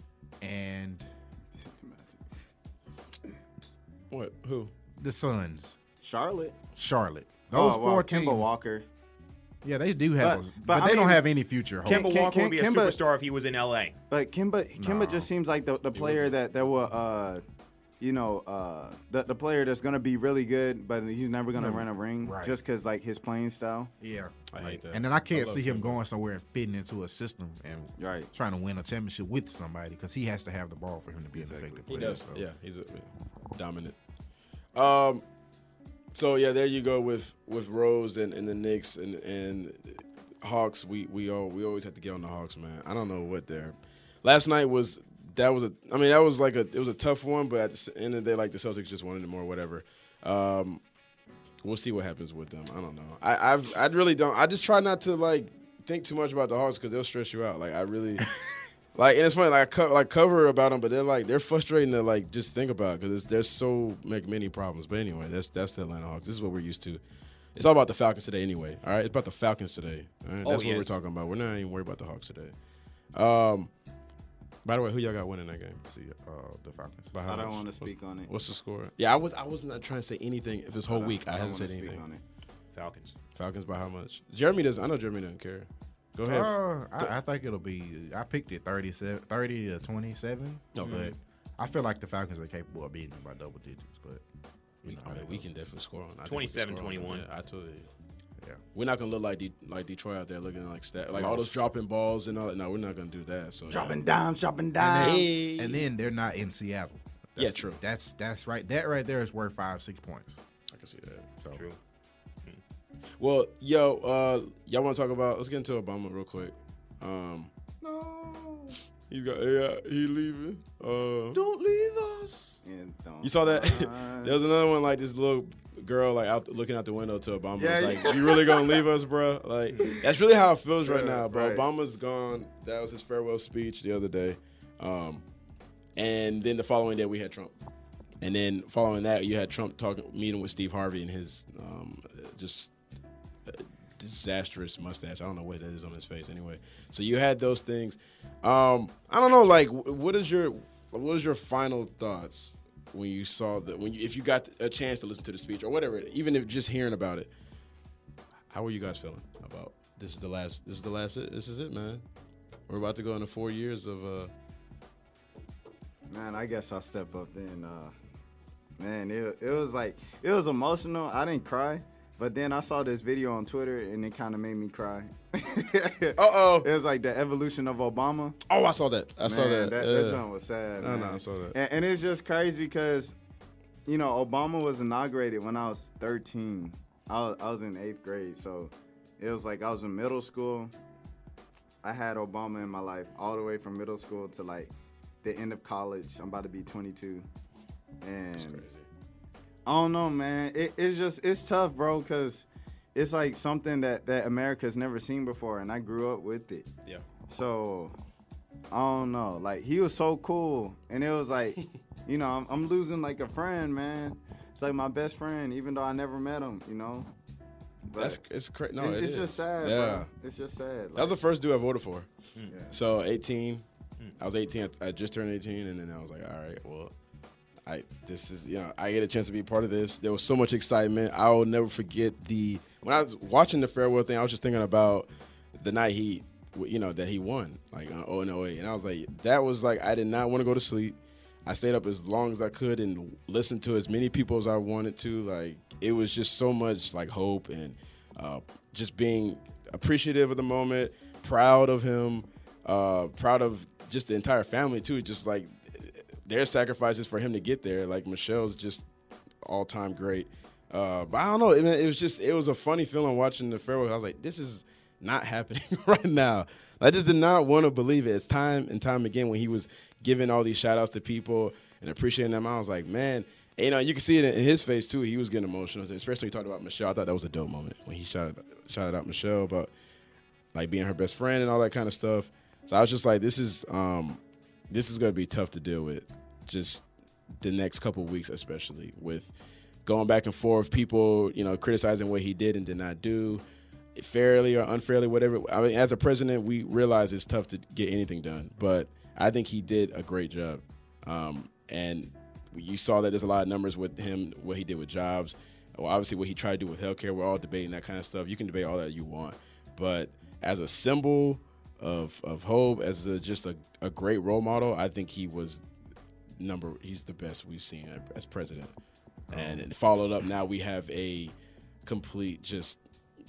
and what? Who? the Suns. Charlotte. Charlotte. Those oh, four wow. teams. Kemba Walker. Yeah, they do have, But- a, but but, I they don't mean, have any future hope. Kim- Kemba Kim- Walker would be a Kemba- superstar if he was in L A. But Kimba, Kimba No. just seems like the, the player that that will, uh, you know, uh, the the player that's gonna be really good, but he's never gonna Never. run a ring Right. just because like his playing style. Yeah, I hate that. And then I can't I see love him Kemba. going somewhere and fitting into a system and Right. trying to win a championship with somebody because he has to have the ball for him to be an effective He player. does. so. Yeah, he's a, dominant. Um, so yeah, there you go with with Rose and, and the Knicks and and Hawks. We we all we always have to get on the Hawks, man. I don't know what they're. Last night was that was a. I mean that was like a it was a tough one, but at the end of the day, like the Celtics just wanted it more, whatever. Um, we'll see what happens with them. I don't know. I I've I really don't. I just try not to like think too much about the Hawks because they'll stress you out. Like I really. Like, and it's funny, like I co- like cover about them, but they're like they're frustrating to like just think about because there's so like many problems. But anyway, that's that's the Atlanta Hawks. This is what we're used to. It's all about the Falcons today, anyway. All right, it's about the Falcons today. All right? Oh, That's what we're yes. talking about. We're not even worried about the Hawks today. Um, by the way, who y'all got winning that game? See, uh, the Falcons. By how I don't much? want to speak on it. What's the score? Yeah, I was I was not trying to say anything. If this whole don't- week I, don't haven't wanna said speak anything. on it. Falcons. Falcons by how much? Jeremy doesn't. I know Jeremy doesn't care. Go ahead. Uh, I, I think it'll be. I picked it thirty-seven, thirty to twenty-seven. Okay. But I feel like the Falcons are capable of beating them by double digits. But you know, I how mean, that we goes. can definitely score on. I think we can twenty-seven score on them. twenty-one. Yeah, I told you. Yeah. We're not gonna look like De- like Detroit out there looking like stat like all those dropping balls and all that. No, we're not gonna do that. So Dropping yeah. dimes, dropping And dimes. then, Hey. and then they're not in Seattle. Yeah, That's- true. That's that's right. That right there is worth five, six points. I can see that. So True. Well, yo, uh, y'all want to talk about? Let's get into Obama real quick. Um, No, he's got yeah, he leaving. Uh, don't leave us. and don't you saw that? cry. There was another one like this little girl like out looking out the window to Obama. Yeah, It's like, yeah. you really gonna leave us, bro? Like that's really how it feels right Yeah, now, bro. right. Obama's gone. That was his farewell speech the other day, um, and then the following day we had Trump, and then following that you had Trump talking meeting with Steve Harvey and his um, just uh, disastrous mustache. I don't know what that is on his face anyway. So you had those things. Um, I don't know. Like, wh- what is your what is your final thoughts when you saw that? When you, if you got a chance to listen to the speech or whatever, even if just hearing about it, how were you guys feeling about this? Is the last. This is the last. This is it, man. We're about to go into four years of. Uh, Man, I guess I'll step up then. Uh, man, it, it was like, it was emotional. I didn't cry, but then I saw this video on Twitter and it kind of made me cry. Uh-oh. It was like the evolution of Obama. Oh, I saw that. I saw Man, that. That, Yeah. that joint was sad. No, man. no, I saw that. And, and it's just crazy because, you know, Obama was inaugurated when I was thirteen. I was, I was in eighth grade, so it was like I was in middle school. I had Obama in my life all the way from middle school to like the end of college. I'm about to be twenty-two, and I don't know, man. It, it's just it's tough, bro, because it's like something that that America's never seen before, and I grew up with it. Yeah. So I don't know. Like he was so cool, and it was like, you know, I'm, I'm losing like a friend, man. It's like my best friend, even though I never met him, you know. But That's it's crazy. No, it's, it it's is. just sad, Yeah. bro. It's just sad. That was the first dude I voted for. yeah. So eighteen, I was eighteen. I just turned eighteen, and then I was like, all right, well, I this is you know I get a chance to be part of this. There was so much excitement. I will never forget the when I was watching the farewell thing. I was just thinking about the night he, you know, that he won, like on oh and oh eight, and I was like, that was like I did not want to go to sleep. I stayed up as long as I could and listened to as many people as I wanted to. Like it was just so much like hope and uh, just being appreciative of the moment, proud of him, uh, proud of just the entire family too. Just like their sacrifices for him to get there. Like Michelle's just all time great. Uh, but I don't know. It, it was just it was a funny feeling watching the farewell. I was like, this is not happening right now. I just did not want to believe it. It's time and time again when he was giving all these shout outs to people and appreciating them. I was like, man, and, you know, you can see it in his face too. He was getting emotional, especially when he talked about Michelle. I thought that was a dope moment when he shouted, shouted out Michelle about like being her best friend and all that kind of stuff. So I was just like, this is um, this is going to be tough to deal with. Just the next couple of weeks, especially with going back and forth, people, you know, criticizing what he did and did not do, fairly or unfairly, whatever. I mean, as a president, we realize it's tough to get anything done, but I think he did a great job. Um, and you saw that there's a lot of numbers with him, what he did with jobs. Well, obviously, what he tried to do with healthcare. We're all debating that kind of stuff. You can debate all that you want, but as a symbol of of hope, as a, just a, a great role model, I think he was number. He's the best we've seen as president. And it followed up. Now we have a complete just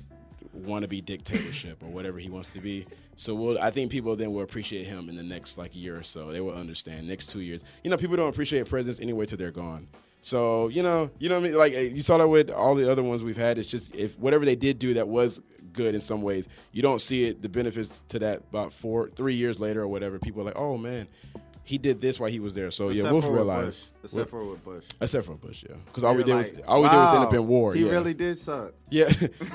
wannabe dictatorship or whatever he wants to be. So we'll, I think people then will appreciate him in the next like year or so. They will understand next two years. You know, people don't appreciate presidents anyway till they're gone. So you know, you know what I mean. Like you saw that with all the other ones we've had. It's just if whatever they did do that was good in some ways, you don't see it the benefits to that about four, three years later or whatever. People are like, oh man, he did this while he was there. So Except yeah, we'll for with realize. Bush. Except for with Bush. Except for Bush, yeah, because all we You're did like, was all we did was end up wow, in war. He yeah. really did suck. Yeah.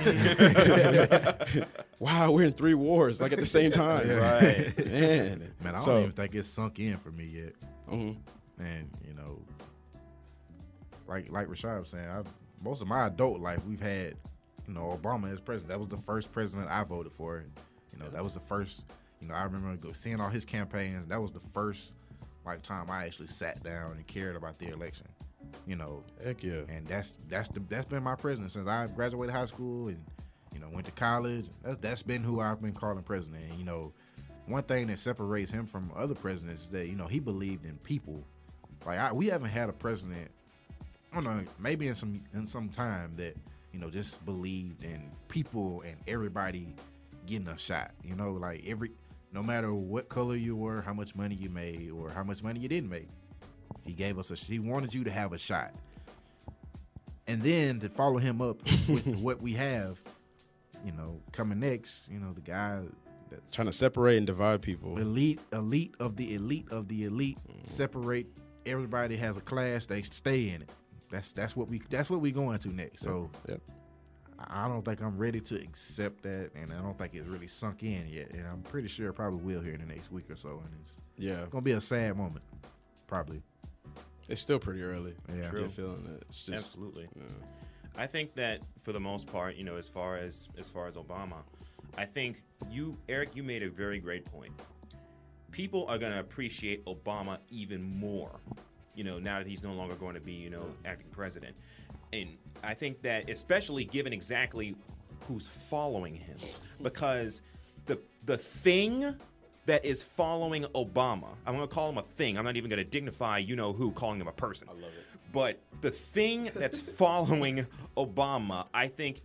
Wow, we're in three wars like at the same time. Right. Man. Man, I so, don't even think it's sunk in for me yet. mhm. And you know, like like Rashad was saying, I, most of my adult life we've had, you know, Obama as president. That was the first president I voted for. You know, that was the first. You know, I remember go, seeing all his campaigns. That was the first like time I actually sat down and cared about the election. You know, Heck yeah. and that's that's the that's been my president since I graduated high school and you know went to college. That's that's been who I've been calling president. And, you know, one thing that separates him from other presidents is that you know he believed in people. Like I, we haven't had a president, I don't know, maybe in some in some time that you know just believed in people and everybody getting a shot. You know, like every no matter what color you were, how much money you made, or how much money you didn't make, he gave us a. He wanted you to have a shot. And then to follow him up with what we have, you know, coming next, you know, the guy that's Trying to separate and divide people. elite, elite of the elite of the elite, separate everybody has a class, they stay in it. That's that's what we that's what we going to next. So Yep. I don't think I'm ready to accept that, and I don't think it's really sunk in yet. And I'm pretty sure it probably will here in the next week or so. And it's Yeah. gonna be a sad moment, probably. It's still pretty early. Yeah. You're feeling it. It's just, Absolutely. yeah. I think that for the most part, you know, as far as as far as Obama, I think you, Eric, you made a very great point. People are going to appreciate Obama even more, you know, now that he's no longer going to be, you know, acting president. And I think that especially given exactly who's following him, because the the thing that is following Obama, I'm going to call him a thing. I'm not even going to dignify, you know who, calling him a person. I love it. But the thing that's following Obama, I think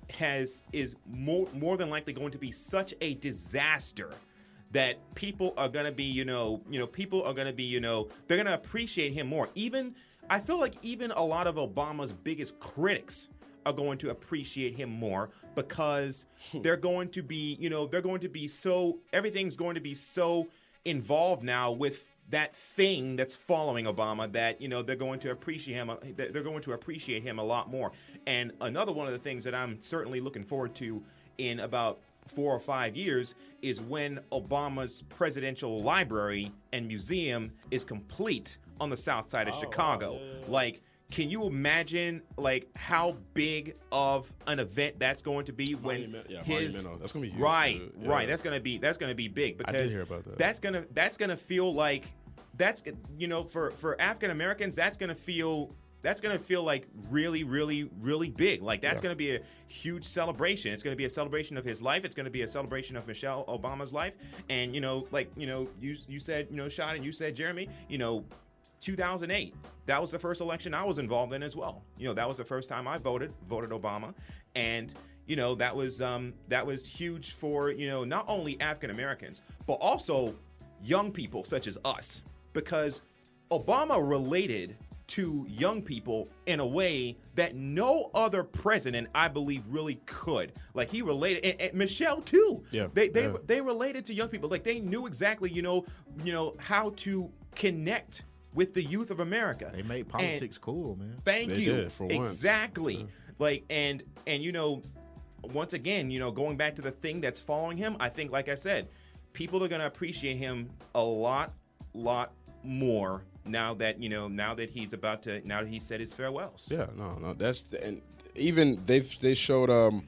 has is more more than likely going to be such a disaster that people are going to be, you know, you know, people are going to be, you know, they're going to appreciate him more. Even I feel like even a lot of Obama's biggest critics are going to appreciate him more because they're going to be, you know, they're going to be so everything's going to be so involved now with that thing that's following Obama that, you know, they're going to appreciate him. They're going to appreciate him a lot more. And another one of the things that I'm certainly looking forward to in about four or five years is when Obama's presidential library and museum is complete on the south side of oh, Chicago. Wow. Yeah, yeah, yeah. Like, can you imagine like how big of an event that's going to be when Monument, yeah, his monumental. That's gonna be huge. Right, yeah. right. That's gonna be that's gonna be big because I did hear about that. that's gonna that's gonna feel like that's you know for for African Americans that's gonna feel that's gonna feel like really really really big. Like that's yeah. gonna be a huge celebration. It's gonna be a celebration of his life. It's gonna be a celebration of Michelle Obama's life. And you know, like you know, you you said you know, Sean, and you said Jeremy, you know. two thousand eight. That was the first election I was involved in as well. You know, that was the first time I voted, voted Obama, and you know that was um, that was huge for you know not only African Americans but also young people such as us because Obama related to young people in a way that no other president, I believe, really could. Like he related, and, and Michelle too. Yeah, they they yeah. they related to young people. Like they knew exactly, you know, you know how to connect with the youth of America. They made politics and cool, man. Thank they you. Did, for once. Exactly. Yeah. Like and and you know, once again, you know, going back to the thing that's following him, I think, like I said, people are going to appreciate him a lot, lot more now that you know, now that he's about to, now that he said his farewells. Yeah, no, no, that's the, and even they they showed um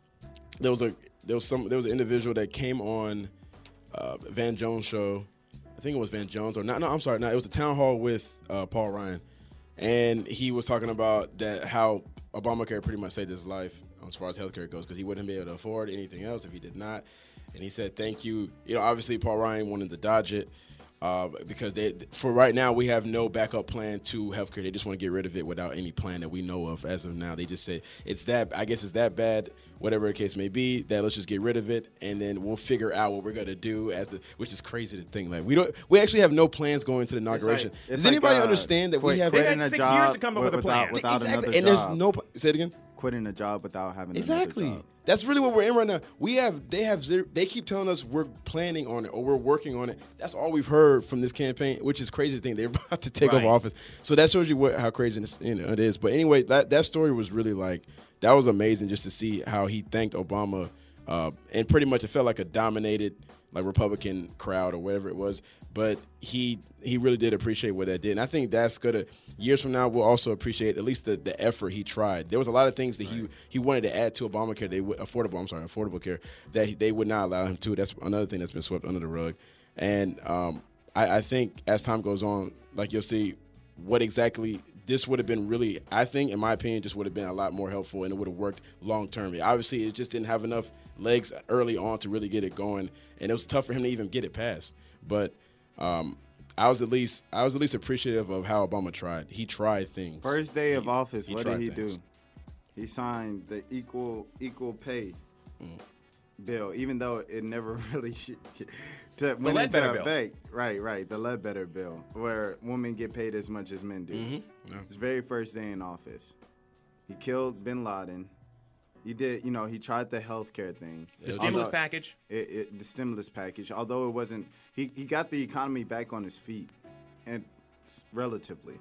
there was a there was some there was an individual that came on uh, Van Jones show. I think it was Van Jones or not. No, I'm sorry. No, it was the town hall with uh, Paul Ryan, and he was talking about that how Obamacare pretty much saved his life as far as healthcare goes because he wouldn't be able to afford anything else if he did not. And he said, "Thank you." You know, obviously Paul Ryan wanted to dodge it uh, because they, for right now, we have no backup plan to healthcare. They just want to get rid of it without any plan that we know of as of now. They just say it's that. I guess it's that bad. Whatever the case may be, that let's just get rid of it, and then we'll figure out what we're gonna do. As a, which is crazy to think. Like we don't, we actually have no plans going to the inauguration. It's like, it's Does anybody like, uh, understand that quit, we have? They had a six job years to come up with a without, plan. without exactly. another and job. there's no. Say it again. Quitting a job without having Exactly. another job. That's really what we're in right now. We have, they have, zero, they keep telling us we're planning on it or we're working on it. That's all we've heard from this campaign, which is crazy to think they're about to take Right. over office. So that shows you what, how crazy this, you know, it is. But anyway, that that story was really like that was amazing just to see how he thanked Obama, uh, and pretty much it felt like a dominated like Republican crowd or whatever it was. But he he really did appreciate what that did. And I think that's going to, years from now, we'll also appreciate at least the, the effort he tried. There was a lot of things that right. he he wanted to add to Obamacare, they would, affordable, I'm sorry, affordable care, that he, they would not allow him to. That's another thing that's been swept under the rug. And um, I, I think as time goes on, like you'll see what exactly this would have been really, I think, in my opinion, just would have been a lot more helpful and it would have worked long term. Obviously, it just didn't have enough legs early on to really get it going. And it was tough for him to even get it passed. But Um, I was at least I was at least appreciative of how Obama tried. He tried things. First day of he, office, he what did he things. do? He signed the equal equal pay mm. bill, even though it never really sh- to, the Ledbetter bill. Effect. Right, right, the Ledbetter bill, where women get paid as much as men do. Mm-hmm. Yeah. His very first day in office, he killed Bin Laden. He did, you know, he tried the healthcare thing. The stimulus although, package. It, it, the stimulus package, although it wasn't, he, he got the economy back on his feet, and relatively.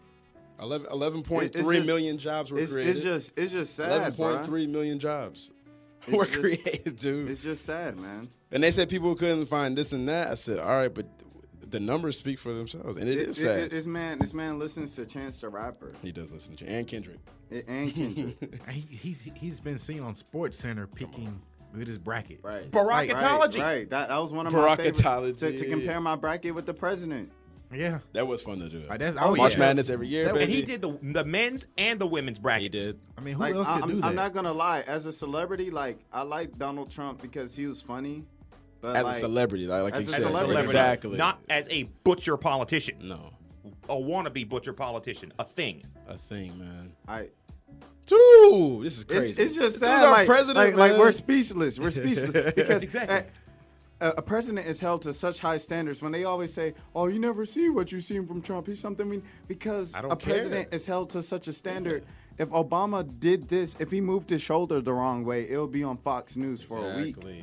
eleven point three million jobs were it's, created. It's just, it's just sad, eleven point three million jobs it's were just, created, dude. It's just sad, man. And they said people couldn't find this and that. I said, all right, but the numbers speak for themselves, and it, it is sad. It, this man, this man listens to Chance the Rapper. He does listen to and Kendrick. It, and Kendrick. he, he's he's been seen on Sports Center picking with his bracket. Right. Bracketology. Right, right. That, that was one of my favorites. Bracketology. To, to compare my bracket with the president. Yeah. That was fun to do. Right, that's, oh, oh, March yeah. Madness every year, That- baby. And he did the the men's and the women's brackets. He did. I mean, who Like, else could I'm, do that? I'm not gonna lie. As a celebrity, like I like Donald Trump because he was funny. But As like, a celebrity, like, like as you a said. celebrity. Exactly. Not as a butcher politician. No. A wannabe butcher politician. A thing. A thing, man. I Dude, this is crazy. It's, it's just This sad. is our Like, president, like, like man. we're speechless. We're speechless because Exactly. a, a president is held to such high standards. When they always say, "Oh, you never see what you seen from Trump. He's something." We, because I don't a care. president is held to such a standard. If Obama did this, if he moved his shoulder the wrong way, it would be on Fox News for a week. Exactly.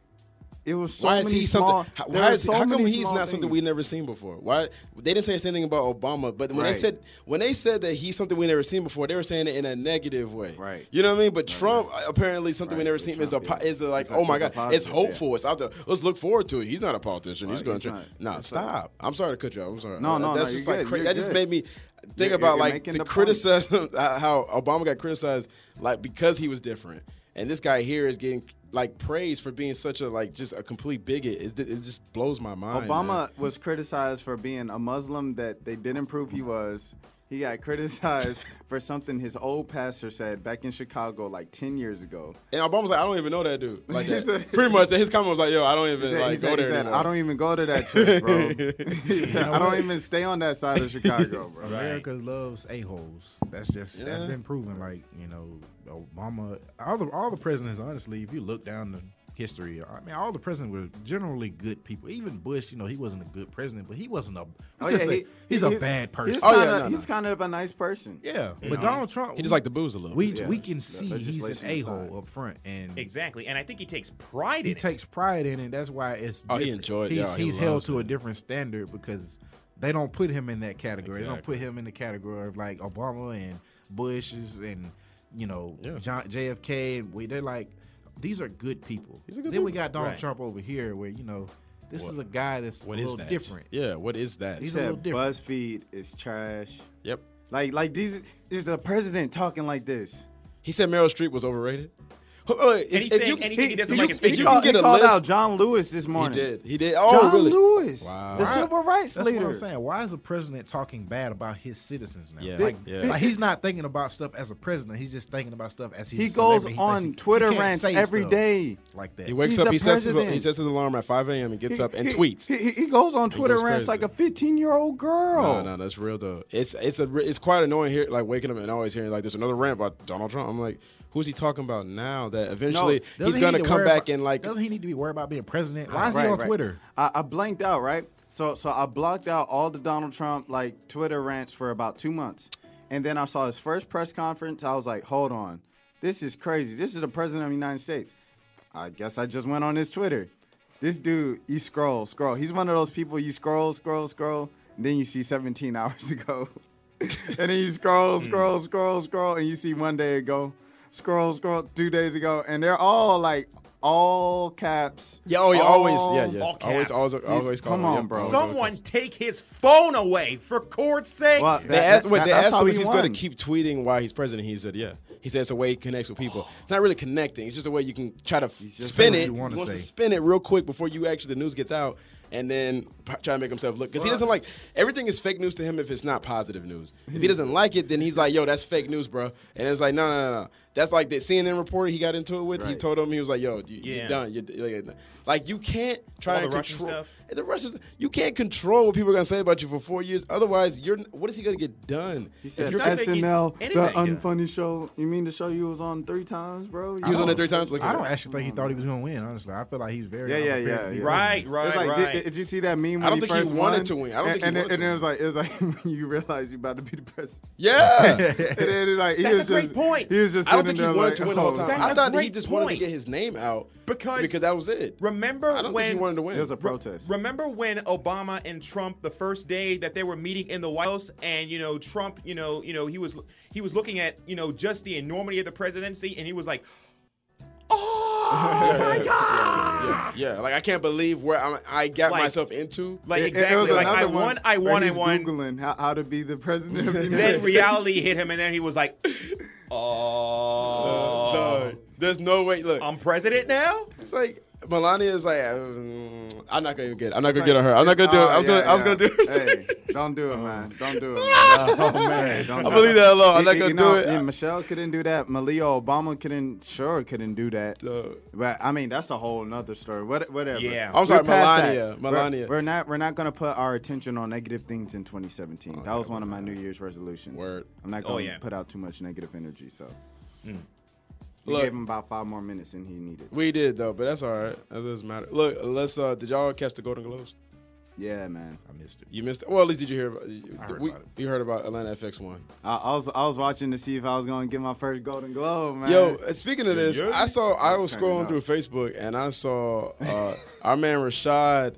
It was so Why is many he small. something? How, there why are is, so how come many he's small not something things. we've never seen before? Why they didn't say anything about Obama, but when they Right. said when they said that he's something we never seen before, they were saying it in a negative way. Right. You know what I mean? But Trump apparently something we Right, never with seen is a Trump, po- yeah. is a, like It's a- oh my it's a god, it's positive, hopeful. yeah. It's out there. Let's look forward to it. He's not a politician. he's Right, going he's to not. nah That's stop. I'm sorry to cut you off. I'm sorry. No, no, That's no, just you're like good, cra- you're that just good. made me think You're- about you're like making the, the point. criticism uh, how Obama got criticized like because he was different, and this guy here is getting like praised for being such a like just a complete bigot. It, it just blows my mind. Obama man. was criticized for being a Muslim that they didn't prove he was. He got criticized for something his old pastor said back in Chicago like ten years ago. And Obama's like, I don't even know that dude. Like He that. said- Pretty much, his comment was like, yo, I don't even He said, like he go said, he there said anymore. I don't even go to that church, bro. He said, I don't even stay on that side of Chicago, bro. America loves a-holes. That's just that's Yeah. been proven. Like, you know, Obama, all the all the presidents. Honestly, if you look down the history, I mean, all the presidents were generally good people. Even Bush, you know, he wasn't a good president, but he wasn't a. Oh, you could yeah, say he- he's he- a he's- bad person. He's Oh, yeah, kind of no, no. he's kind of a nice person. yeah, You but know? Donald Trump, He just like to booze a little. we bit. we Yeah. can The see he's an legislation a aside. hole up front, and Exactly, and I think he takes pride he in it. takes pride in it. That's why it's. Oh, he different. enjoyed- He's, yeah, he he's held loves to a it. different standard because they don't put him in that category. They don't Exactly. put him in the category of like Obama and Bush's and you know Yeah. John, J F K. And we, they're like these are good people. He's a good then we dude. got Donald Right. Trump over here, where you know this What- is a guy that's What a is little that? different. Yeah, what is that? He He's a little said different. BuzzFeed is trash. Yep. Like like these there's a president talking like this. He said Meryl Streep was overrated. Oh, wait, And if- he's if saying you- anything he doesn't if like you- is if fake you He news. can called, get he a called list- out John Lewis this He morning. did. He did. Oh, John really? Lewis, Wow. the Why- civil rights That's leader. what I'm saying. Why is the president talking bad about his citizens now? Yeah, Like, yeah. like he's not thinking about stuff as a president. He's just thinking about stuff as he's He a goes celebrity. He on thinks he- Twitter he can't rants say every stuff day. like that. He wakes He's up. a He sets his, president. he sets his alarm at five a.m. and gets He- up and he- tweets. He, he- he goes on Twitter goes rants crazy. like a fifteen-year-old girl. No, no, that's real though. It's it's a it's quite annoying here, like waking up and always hearing like there's another rant about Donald Trump. I'm like, who's he talking about now? That eventually Doesn't he's he gonna need to come worry back about- and like Doesn't he need to be worried about being president? Why is he Right, on right. Twitter? I, I blanked out, right? So so I blocked out all the Donald Trump like Twitter rants for about two months. And then I saw his first press conference. I was like, hold on. This is crazy. This is the president of the United States. I guess I just went on his Twitter. This dude, you scroll, scroll. He's one of those people you scroll, scroll, scroll, and then you see seventeen hours ago. And then you scroll, scroll, scroll, scroll, and you see one day ago. Scroll, scroll, two days ago. And they're all like, all caps. yeah, oh, yeah, always, yeah, all- yeah, all always, caps. always, always. come call on, him, bro. always, Someone take his phone away, for court's sake. Well, They That- asked, that- wait, they that's asked how him if he he's going to won. keep tweeting while he's president. He said, yeah. He said it's a way he connects with people. It's not really connecting. It's just a way you can try to f- just spin saying what it. you He wanna wants to say. spin it real quick before you actually the news gets out, and then p- try to make himself look. Because he doesn't like everything is fake news to him if it's not positive news. If he doesn't like it, then he's like, yo, that's fake news, bro. And it's like, no, no, no, no. That's like the C N N reporter he got into it with. He Right. told him he was like, yo, you, Yeah. you're done. You're, like, like you can't try All and the Russian control stuff. the Russians. You can't control what people are gonna say about you for four years. Otherwise, you're. What is he gonna get done? He said you're not S N L, making the anything good. unfunny show. You mean the show you was on three times, bro? He was on there three times. Look at I don't that. actually think he thought he was going to win. Honestly, I feel like he's very Yeah, yeah, unprepared yeah, to be yeah. right, president. right, It's like, right. did, did you see that meme when I don't he think he first wanted won? to win. I don't and, think he and, wanted and to it was like it was like when you realize you about to be the president. Yeah. And then it like he That's was a great just point. he was just I don't sitting think he there wanted like, to win the whole oh, time. That's I a thought he great just wanted to point. get his name out Because- because that was it. Remember I don't when think he wanted to win. It was a protest. Remember when Obama and Trump the first day that they were meeting in the White House, and you know Trump, you know, you know he was he was looking at you know just the enormity of the presidency, and he was like, "Oh my God!" yeah, yeah. Like I can't believe where I'm, I got Like- myself into. Like It- it exactly, was like I another won, one I where won, I he's won. Googling how, how to be the president of the United Then States. reality hit him, and then he was like, "Oh, No, there's no way. Look, I'm president now." it's like Melania is like, um, I'm not gonna even get. It. I'm not It's gonna get like- on her. I'm not it's- gonna do it. oh, I was gonna. yeah, I was yeah. gonna do it. Hey, don't do it, man. Don't do it. Man. Oh man, don't I do believe it. that alone. I'm You- not you gonna know, do it. yeah, Michelle couldn't do that. Malia Obama couldn't. Sure, couldn't do that. No. But I mean, that's a whole nother story. What, whatever. Yeah. I'm sorry, We're past Melania. that. Melania. We're, we're not. We're not gonna put our attention on negative things in twenty seventeen. that was one of my New Year's resolutions. Word. I'm not Oh, gonna yeah. put out too much negative energy. So. We Look. gave him about five more minutes than he needed. We did though, but that's all right. That doesn't matter. Look, let's. Uh, did y'all catch the Golden Globes? Yeah, man. I missed it. You missed it. Well, at least did you hear about? I heard we, about it. You heard about Atlanta F X one. I, I was I was watching to see if I was gonna get my first Golden Globe, man. Yo, uh, speaking of this, yeah. I saw. I was Let's turn it scrolling up. through Facebook and I saw uh, our man Rashad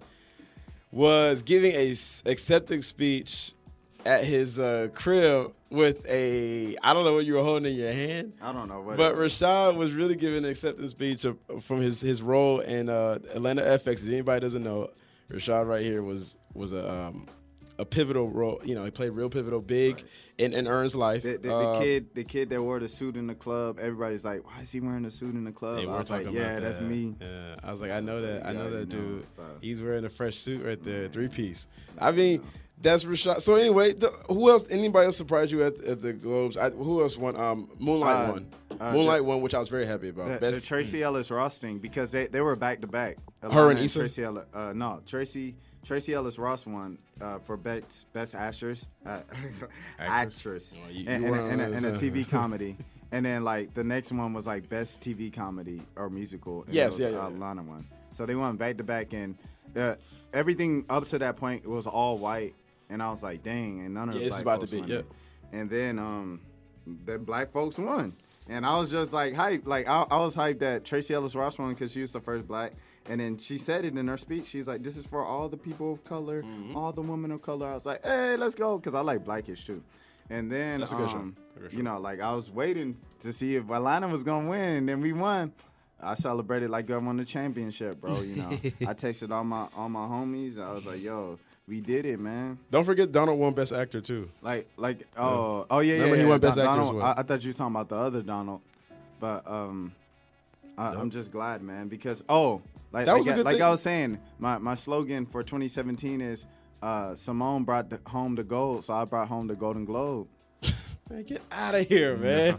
was giving a s- acceptance speech at his uh, crib with a. I don't know what you were holding in your hand. I don't know what. But it was. Rashad was really giving an acceptance speech of, from his, his role in uh, Atlanta F X. If anybody doesn't know, Rashad right here was was a um, a pivotal role. You know, he played real pivotal, big Right. in, in Ern's life. The, the, the Uh, kid, the kid that wore the suit in the club, everybody's like, "Why is he wearing a suit in the club?" Hey, I we're was like, talking "Yeah, about that's that. me." Yeah, I was like, I know that. I You know already that know, dude. so. He's wearing a fresh suit right there, three piece. I mean, that's Rashad. So anyway, the, who else? Anybody else surprised you at, at the Globes? I, who else won? Um, Moonlight Uh, won. uh, Moonlight the- won, which I was very happy about. The, the Best. Tracy Ellis Ross thing because they, they were back to back. Her and Atlanta Issa? Tracy Ellis, uh, no, Tracy Tracy Ellis Ross won uh, for best best actress, uh, actress, Oh, you- in, you in, were a, in, a, on in a this, T V uh, comedy. And then like the next one was like best T V comedy or musical. And Yes, it was yeah, yeah, uh, yeah. Lana one. So they went back to back, and uh, everything up to that point was all white. And I was like, dang, and none of Yeah, the it's black about to folks be, won yeah. it. And then um, the black folks won. And I was just like hyped. Like I, I was hyped that Tracy Ellis Ross won because she was the first black. And then she said it in her speech. She's like, "This is for all the people of color, Mm-hmm. all the women of color." I was like, "Hey, let's go," because I like Blackish too. And then, That's a good show. um, A good show. you know, like I was waiting to see if Atlanta was gonna win, and then we won. I celebrated like I won the championship, bro. You know, I texted all my all my homies. I was like, "Yo, we did it, man!" Don't forget, Donald won Best Actor too. Like, like, oh, oh yeah, Remember yeah. he yeah. won Best Don- Actor as Donald, well. I, I thought you were talking about the other Donald, but um, I, I'm just glad, man, because oh, like, That like, was a I- good like thing. I was saying, my my slogan for twenty seventeen is uh, Simone brought the, home the gold, so I brought home the Golden Globe. Man, get out of here, man.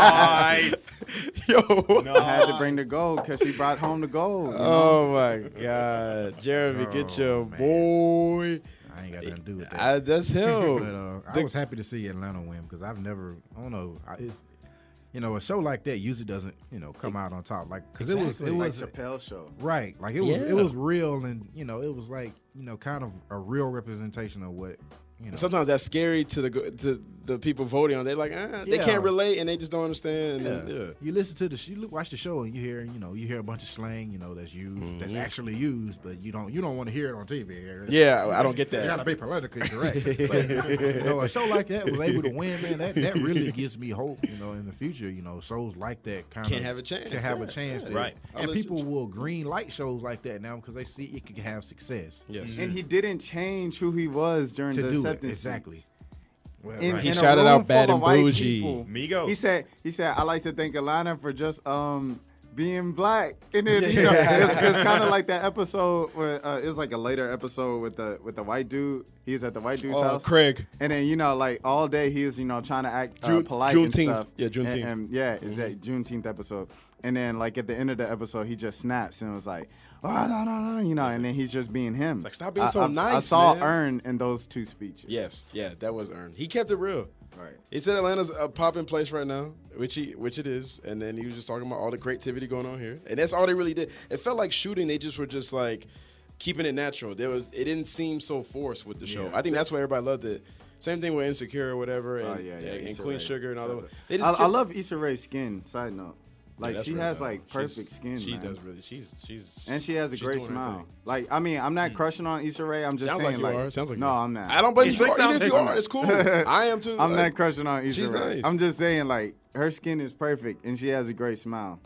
Nice. Yo. I had to bring the gold because she brought home the gold. You know? Oh my God, Jeremy, get Oh, your man. boy. I ain't got nothing to do with that. I, that's but him. uh, I The- was happy to see Atlanta win because I've never, I don't know, I, it's, you know, a show like that usually doesn't, you know, come out on top. Like, because it was, it like was Chappelle show. right, like it was, Yeah. it was real, and you know, it was like, you know, kind of a real representation of what, you know. Sometimes that's scary to the go- to the people voting on. They're like, ah, they Yeah. can't relate and they just don't understand. Yeah. And then, yeah. You listen to the, sh- you look, watch the show, and you hear, you know, you hear a bunch of slang, you know, that's used, that's actually used, but you don't, you don't want to hear it on T V. Mm-hmm. Yeah, I don't get You gotta that. be politically correct. But, you know, a show like that was able to win, man. That that really gives me hope. You know, in the future, you know, shows like that kind of Can have a chance, Can have yeah, a chance, yeah. to- Right. I'll And let you- people will green light shows like that now because they see it can have success. Yes. And he didn't change who he was during To the do it acceptance. exactly. Well, In, right. He in a shouted room out Bad full and of white Bougie. people, Migos. He said, "He said I like to thank Atlanta for just um being black." And then you know, it's, it's kind of like that episode where uh, it's like a later episode with the with the white dude. He was at the white dude's Oh, house. Craig. And then you know, like all day he was you know trying to act uh, June- polite and Juneteenth. stuff. Yeah, Juneteenth. And, and yeah, it's that Juneteenth episode. And then like at the end of the episode, he just snaps and was like, "Oh no no no," you know. And then he's just being him. like, stop being I- so I, I nice, saw man. Earn in those two speeches. Yes, yeah, that was earned. He kept it real. Right. He said Atlanta's a popping place right now, which he which it is, and then he was just talking about all the creativity going on here, and that's all they really did. It felt like shooting; they just were just like keeping it natural. There was it didn't seem so forced with the show. Yeah. I think that's why everybody loved it. Same thing with Insecure or whatever, and, Oh yeah, yeah. and Issa Queen Rae. Sugar and all Shout that. out. They I, just I kept- love Issa Rae's skin. Side note, Yeah, like that's she real has dope. like She's- perfect skin, She man. does really. She's she's And she has a she's great doing her smile. thing. Like I mean, I'm not crushing on Issa Rae. I'm just Sounds saying like you like are. Sounds like no, you are. I'm not. I don't blame It's you. like for- Even if you sounds- are, it's cool. I am too. I'm Like, not crushing on Issa she's Rae. nice. I'm just saying like her skin is perfect and she has a great smile.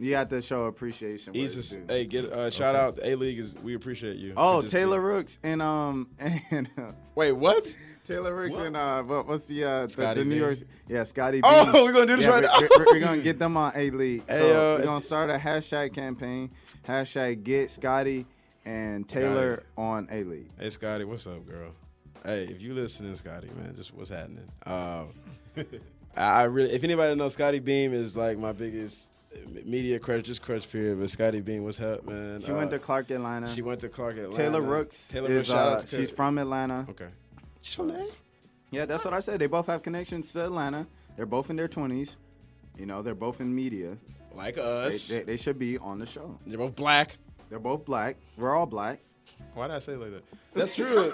You have to show appreciation. He's with just, it, dude. hey, get uh, shout out A League is we appreciate you. Oh, For just Taylor being- Rooks and um and uh, Wait, what? Taylor Rooks and uh what, what's the uh the, Scotty the New Beam. York yeah Scotty Oh, Beam. we're gonna do this yeah, right we're, now. We're, we're gonna get them on A League. So Hey, uh, we're gonna start a hashtag campaign. Hashtag get Scotty and Taylor on A League. Hey, Scotty, what's up, girl? Hey, if you listening, Scotty, man, just what's happening? Um, I, I really, if anybody knows, Scotty Beam is like my biggest media crush, just crush period. But Scotty Beam, what's up, man? She Uh, went to Clark, Atlanta. She went to Clark, Atlanta. Taylor Rooks Taylor is Rooks, shout uh, out to she's from Atlanta. Okay. She's from there. Yeah, that's what I said. They both have connections to Atlanta. They're both in their twenties. You know, they're both in media. Like They, us. they, they should be on the show. They're both black. They're both black. We're all black. Why did I say it like that? That's true.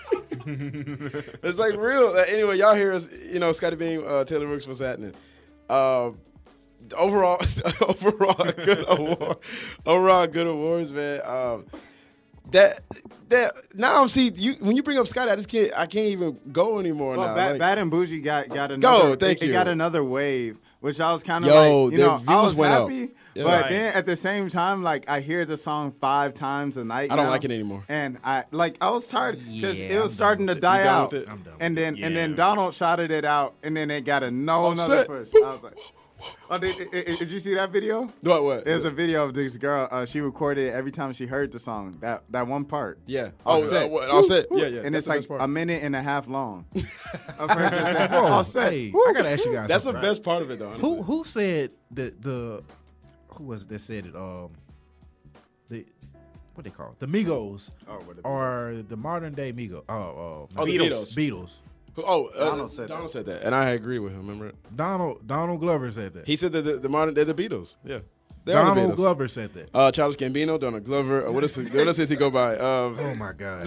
It's like real. Uh, anyway, y'all hear us, you know, Scotty Beam, uh, Taylor Rooks, what's happening? Um, overall, overall, good award. Overall, good awards, man. Um, that that now I'm see you when you bring up Scotty, I just can't I can't even go anymore Well, now. Bad, Like, Bad and Bougie got got another. thank it, you. It got another wave, which I was kind of Yo, like, you their know, I views was went up. happy, Yeah. but Right. then at the same time, like I hear the song five times a night. I don't now, like it anymore. and I like I was tired because Yeah, it was I'm starting to done with it. die You done out, with it? I'm done with and then and then Yeah. Donald shouted it out, and then it got a no another Offset. push. I was like. Oh, did, did, did you see that video? What? What? There's a video of this girl. Uh, she recorded it every time she heard the song. That that one part. Yeah. Oh, Offset. uh, what, Offset. Yeah, yeah. And that's it's the like best part. a minute and a half long. Of her just saying, Whoa, Offset. hey, Woo. I gotta ask you guys. That's the something, best part of it, though. right? Honestly. Who who said the the who was it that said it? Um, the what they call it? The Migos Oh, what the or the modern day Migos? Oh, oh, Oh, the Beatles. Beatles. Beatles. Who- Oh, uh, Donald said Donald that. said that, and I agree with him. Remember, Donald Donald Glover said that. he said that the, the modern they're the Beatles. Yeah, they are the Donald Beatles. Glover said that. Uh, Childish Gambino, Donald Glover. Uh, what else? What else does he go by? Um, Oh my God!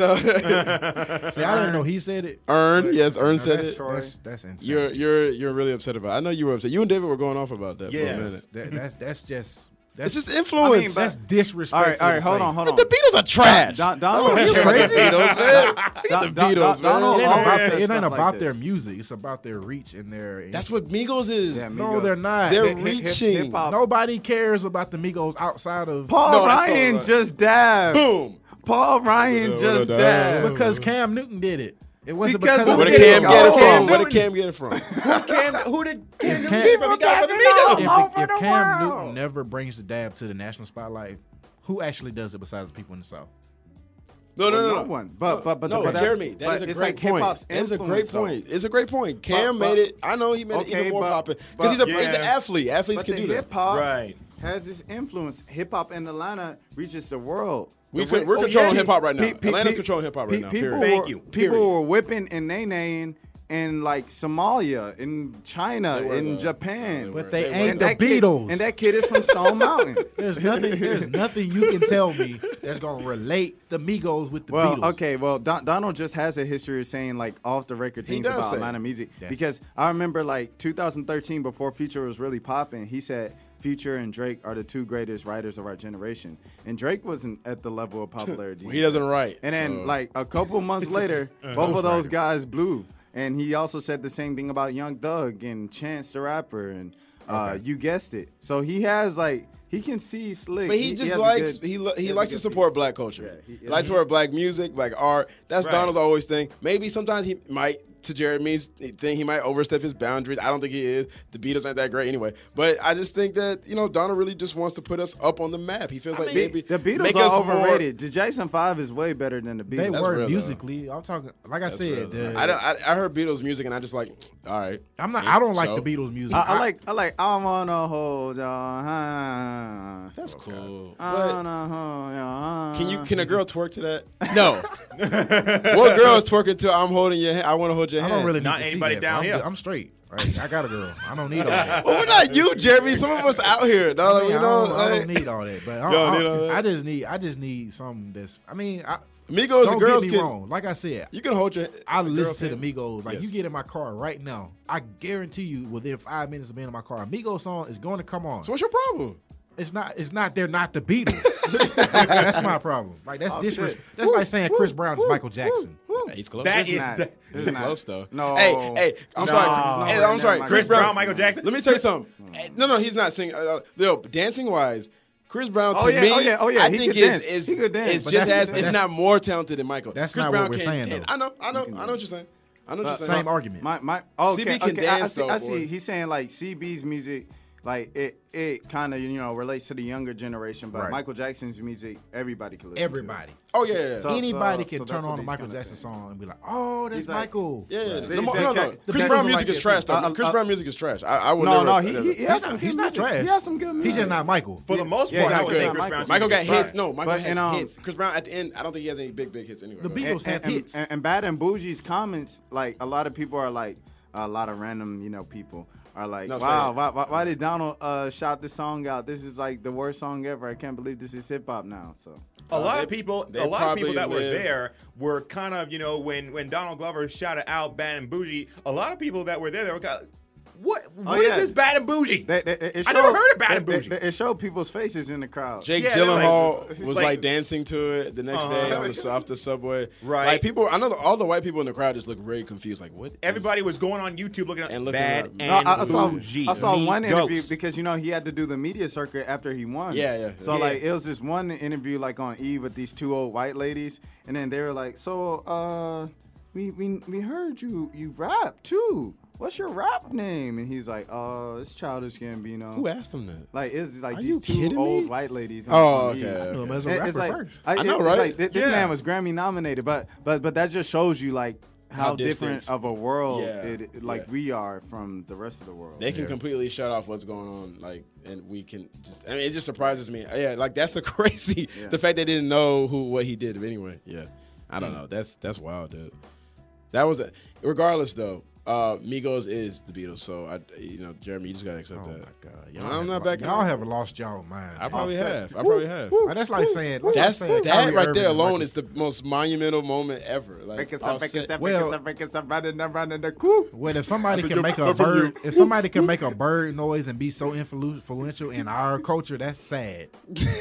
See, I didn't know he said it. Ern. Yes, Ern Now, said that's, it. That's, that's insane. You're you're you're really upset about it. I know you were upset. You and David were going off about that for Yeah. a minute. that, that's that's just that's It's just influence. I mean, that's but- disrespectful. All right, all right, to hold say. on, hold on. the Beatles are trash. Don, Donald, Are you crazy? Beatles, man. Don- the Don- Beatles, Don- man. Donald It ain't always about, says the, it stuff ain't like about this. their music. It's about their reach and their. That's what Migos is. Yeah, no, Migos. they're not. They're They- Hip- hip- reaching. hip-hop. Nobody cares about the Migos outside of Paul No, that's Ryan all right. just dabbed. Boom. Paul Ryan What just a dabbed. because Cam Newton did it. It wasn't Because because, of Where of did the Cam Migos. get it Oh, from? Where did Newton. Cam get it from? Cam, who did Cam If Newton Cam, get from? He got it from the Migos. if, Over if the Cam world. Newton never brings the dab to the national spotlight, who actually does it besides the people in the South? No, no, Well, no, no no one. But but but no, but that's- Jeremy, that but is a it's great like point. hip-hop's That is a great influence, though. point. It's a great point. Cam But- made but- it. I know he made Okay, it even more but- popping but- because he's, a- he's Yeah. an athlete. Athletes But can the do that. hip hop Right. has this influence. Hip hop in Atlanta reaches the world. We The could- wi- we're oh, controlling yes. hip-hop right now. Pe- pe- Atlanta's pe- controlling hip-hop right pe- now, People period. were, Thank you. People Period. were whipping and nay-naying in like Somalia, in China, They were, in though. Japan. They But were. they They ain't were. And the that kid- Beatles. and that kid is from Stone Mountain. There's nothing. There's nothing you can tell me that's gonna relate the Migos with the Well, Beatles. okay, well, Don- Donald just has a history of saying like off the record He things does about say Atlanta it. music. Yeah. Because I remember like two thousand thirteen, before Future was really popping, he said Future and Drake are the two greatest writers of our generation, and Drake wasn't at the level of popularity. Well, he doesn't write. And then so- like a couple months later, both of those guys blew. And he also said the same thing about Young Thug and Chance the Rapper, and uh, you guessed it. So he has like he can see slick. But he, just has a likes good- he lo- he has a likes to good support black culture. Yeah, he- he, likes to support black music, black art. That's Right. Donald's always thing. Maybe sometimes he might, to Jeremy's thing, he might overstep his boundaries. I don't think he is. The Beatles aren't that great anyway. But I just think that you know Donald really just wants to put us up on the map. He feels like Be- maybe the Beatles make are us more- overrated. The Jackson Five is way better than the Beatles. They That's were real, though. musically. I'm talking. Like I That's said, real, though. the- I, don't- I I heard Beatles music and I just like, all right. I'm not. I don't like So? the Beatles music. I, I like. I like. I wanna hold your hand. That's cool. I But wanna hold your hand. can you can a girl twerk to that? No. What girl is twerking to I'm holding your hand? I want to hold your I hand. don't really need Not to see anybody that, down so I'm, here. good. I'm straight. Right? I got a girl. I don't need all that. Well, we're not you, Jeremy. Some of us out here, dog. I, mean, you I know, don't, I like, don't need all that. But I, You don't I, need all that? I just need. I just need something that's. I mean, I, Migos don't and girls get me can. wrong. Like I said, You can hold your. I a girl's listen to hand. the Migos. Like Yes. you get in my car right now, I guarantee you, within five minutes of being in my car, a Migos song is going to come on. So what's your problem? It's not. It's not. They're not the Beatles. That's my problem. Like that's Oh, disrespect. shit. That's like saying Chris Brown is Michael Jackson. He's close. That It's is not. that- It's He's not. close though. No. Hey, hey, I'm No. sorry. No, Hey, right I'm now, sorry. Michael Chris Chris Brown, Brown, Michael Jackson. Let me tell you something. Hey, No, no, he's not singing. Uh, yo, dancing wise, Chris Brown to Oh, yeah, me, oh, yeah, oh, yeah, I he think could is dance. is He could dance, is but just that's- as, if that's- not more talented than Michael. That's Chris not Brown what we're can- saying, can- though. I know, I know, I know what you're saying. I know what But- you're saying. Same argument. My my oh, C okay, B can okay. I- I, dance, see. though, I boy. see. He's saying like C B's music, like it it kind of you know relates to the younger generation, but Right. Michael Jackson's music, everybody can listen Everybody. Oh yeah, yeah. So- Anybody so can that's turn what on a he's Michael kinda Jackson saying. song and be like, "Oh, that's He's like- Michael." Yeah, yeah. They The mo- said no, no. Cat- Chris Beatles Brown are music like is this, trash. too. Though. Uh, Chris uh, Brown music is trash. I, I would No, never. no, he, never- he, he has He's some not, good he's not music. trash. He has some good music. He's just not Michael. For the most Yeah, part, he's I not would say good. Chris Brown's Michael got music is hits. trash. No, Michael But, had and, um, hits. Chris Brown at the end, I don't think he has any big, big hits anyway. The bro. Beatles have and, hits. And, and Bad and Bougie's comments, like a lot of people are like, a lot of random, you know, people are like, No, say wow, it. why, why, why did Donald uh, shout this song out? This is like the worst song ever. I can't believe this is hip hop now. So A lot they- of people, they a lot of people probably that were live- there were kind of, you know, when when Donald Glover shouted out "Bad and Bougie," a lot of people that were there, they were kind of, what? What is yeah. this "Bad and Bougie"? they, they, it I showed, never heard of Bad and it, Bougie. it, it showed people's faces in the crowd. Jake Yeah, they're like- Gyllenhaal was like- like, dancing to it the next Uh-huh. day on the off the subway. Right. Like people, I know the, all the white people in the crowd just look very confused. Like what? is- Everybody was going on YouTube looking at And looking "Bad up. and No, I, I saw Bougie." I saw one Migos. interview because you know he had to do the media circuit after he won. Yeah, yeah. So Yeah. like it was this one interview like on E with these two old white ladies, and then they were like, "So uh, we we we heard you you rap too. What's your rap name?" And he's like, "Oh, it's Childish Gambino." Who asked him that? Like it's like Are these you two kidding old me? white ladies. Oh, on okay, E. okay. I knew him as a And rapper it's like, first. I, I know, it's right? Like, th- this Yeah. man was Grammy nominated, but but but that just shows you like how, How different distant- of a world Yeah, it, like yeah. we are from the rest of the world. They can completely shut off what's going on, like, and we can just. I mean, it just surprises me. Yeah, like that's a crazy. Yeah. The fact they didn't know who what he did. But anyway, yeah, I don't know. That's that's wild, dude. That was a. Regardless, though, uh, Migos is the Beatles. So I, you know, Jeremy, you just gotta accept Oh that. my God, y'all I'm have, not backing Y'all out. have lost y'all mind. I probably Offset. have. I probably have. Like, that's like saying that's, That's like saying that Kyrie right Irving there and alone Michael- is the most monumental moment ever. Like, Break it up, break Offset- it up, Well- break it up, break it up, running the running the coop. Well, if somebody But can you- make a but from bird, you- if somebody can make a bird noise and be so influ- influential in our culture, that's sad.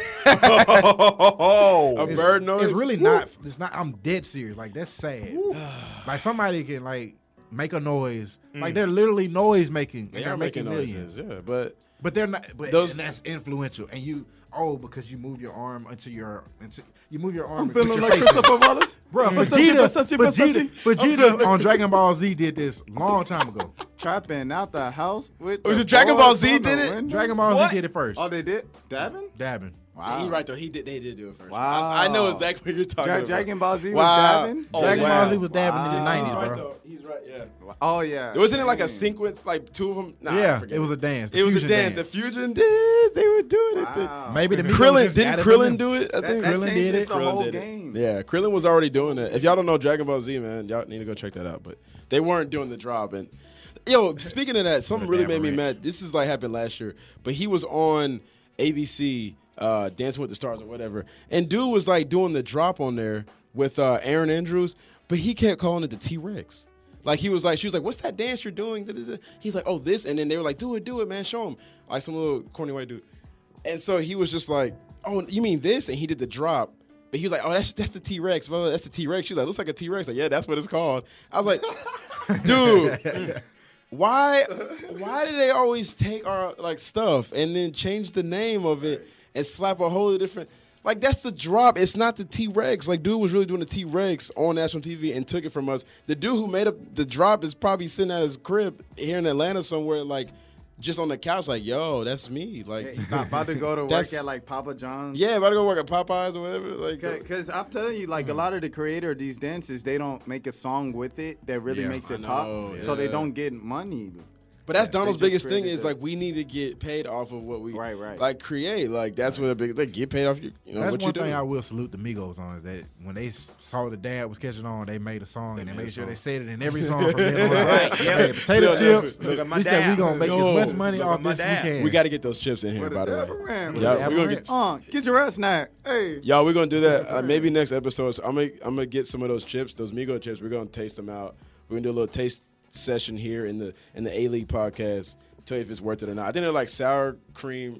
Oh, a bird noise. It's really not. It's not. I'm dead serious. Like that's sad. Like somebody can like make a noise. Like they're literally noise making. They and are they're making making noises, millions. yeah, but But they're not. But Those- and that's influential. And you oh because you move your arm into your into you move your arm. I'm feeling your like face Christopher Wallace. Bro, Versace, Vegeta, Versace, Vegeta, Versace. Vegeta on Dragon Ball Z did this long time ago. Trapping out the house with. Was the it Dragon Ball boys Z on the did it? window. Dragon Ball What? Z did it first. Oh, they did. Dabbing. Dabbing. Wow. he right though. He did. They did do it first. Wow. I, I know exactly what you're talking Dra- about. Dragon Ball Z was Wow. dabbing. Oh, Dragon wow. Ball Z was dabbing in the Wow. nineties, He's right bro. though. He's right. Yeah. Oh yeah. Wasn't it like a Dang. sequence, like two of them? Nah, I Yeah, forget it was a dance. the It was a fusion dance. The fusion dance. They were doing it. Wow. Maybe the Migos Krillin just didn't got it Krillin from do it? I That, think that Krillin did changes it. the Krillin whole did it. game. Yeah, Krillin was already doing it. If y'all don't know Dragon Ball Z, man, y'all need to go check that out. But they weren't doing the drop. And yo, speaking of that, something really made me mad. This is like happened last year, but he was on A B C, uh, Dancing with the Stars or whatever, and dude was like doing the drop on there with uh, Aaron Andrews, but he kept calling it the T-Rex. Like he was like, she was like, "What's that dance you're doing?" Da, da, da. He's like, "Oh, this," and then they were like, "Do it, do it, man, show him." Like some little corny white dude. And so he was just like, "Oh, you mean this?" And he did the drop. But he was like, "Oh, that's that's the T-Rex. Blah, blah, that's the T-Rex." She was like, "Looks like a T-Rex." Like, yeah, that's what it's called. I was like, dude, why why do they always take our like stuff and then change the name of it and slap a whole different like that's the drop. It's not the T-Rex. Like, dude was really doing the T-Rex on national T V and took it from us. The dude who made up the drop is probably sitting at his crib here in Atlanta somewhere, like just on the couch, like, yo, that's me. Like, Hey, about about to go to work That's- at like Papa John's. yeah, about to go work at Popeyes or whatever. Like, Because I'm telling you, like, a lot of the creator of these dances, they don't make a song with it that really Yeah, makes I it pop. know, So they yeah. don't get money. But that's They Donald's just biggest thing created is the- like we need to get paid off of what we Right, right. like create. Like that's what a big like get paid off your you know That's what one you do. thing I will salute the Migos on is that when they s- saw the dad was catching on, they made a song and they made a made sure song. they said it in every song from then on. Right, yeah. Hey, potato Look, chips. look at my we said dad. we gonna make Yo, as much money look off at my this dad. weekend. We got to get those chips in here, What by a the devil way. ran. What Yeah, a we're gonna get Uh, get your ass snack. Hey. y'all. We're gonna do that. Uh, maybe next episode. So I'm gonna I'm gonna get some of those chips, those Migo chips. We're gonna taste them out. We're gonna do a little taste session here in the in the A League podcast. Tell you if it's worth it or not. I think they're like sour cream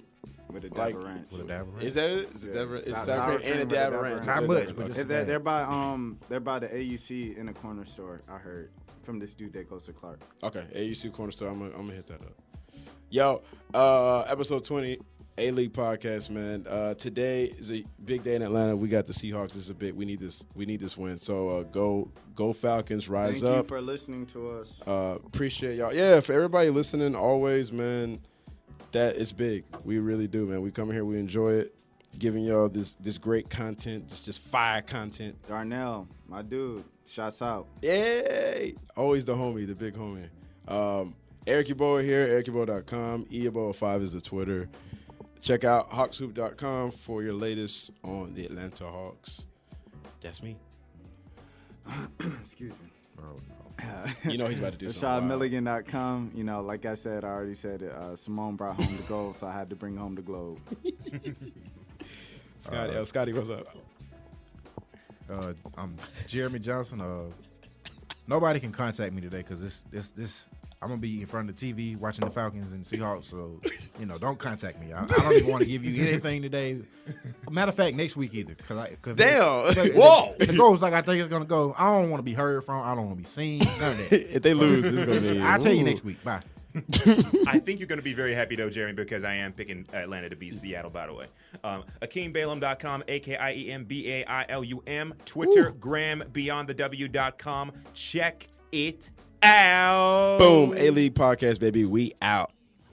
with a dab Like- of ranch. With a dab of ranch. Is that it? Is it Yeah. dab- it's Sour- sour sour cream and cream a with a dab of dab of ranch. ranch. Not Okay, much, okay, but okay. just- If they're, they're by um they're by the A U C in the corner store. I heard from this dude that goes to Clark. Okay, A U C Corner Store. I'm gonna, I'm gonna hit that up. Yo, uh, episode twenty, A-League podcast, man. Uh, today is a big day in Atlanta. We got the Seahawks. This is a big. We need this. We need this win. So uh, go, go Falcons! Rise Thank up. you for listening to us. Uh, appreciate y'all. Yeah, for everybody listening, always, man. That is big. We really do, man. We come here, we enjoy it, giving y'all this this great content, this just fire content. Darnell, my dude, shouts out. Yay! Always the homie, the big homie. Um, Eric Yeboah here, eric yeboah dot com. E Yeboah five is the Twitter. Check out hawks hoop dot com for your latest on the Atlanta Hawks. That's me. Excuse me. Oh, no. You know he's about to do something. Rashad wild. Milligan dot com. You know, like I said, I already said it. Uh, Simone brought home the gold, so I had to bring home the globe. Scotty, oh, Scotty, what's up? Uh, I'm Jeremy Johnson. Uh, nobody can contact me today because this, this, this. I'm gonna be in front of the T V watching the Falcons and Seahawks. So, you know, don't contact me. I, I don't even want to give you anything today. Matter of fact, next week either. Cause I, cause Damn. If, Whoa. If it goes like I think it's gonna go, I don't want to be heard from. I don't want to be seen. None of that. If they lose, it's gonna be. I'll tell you ooh. next week. Bye. I think you're going to be very happy, though, Jeremy, because I am picking Atlanta to beat Seattle, by the way. Um, Akeem Balaam dot com, A K I E M B A I L U M. Twitter, Gram, beyond the w dot com. Check it out. Boom, A-League podcast, baby. We out.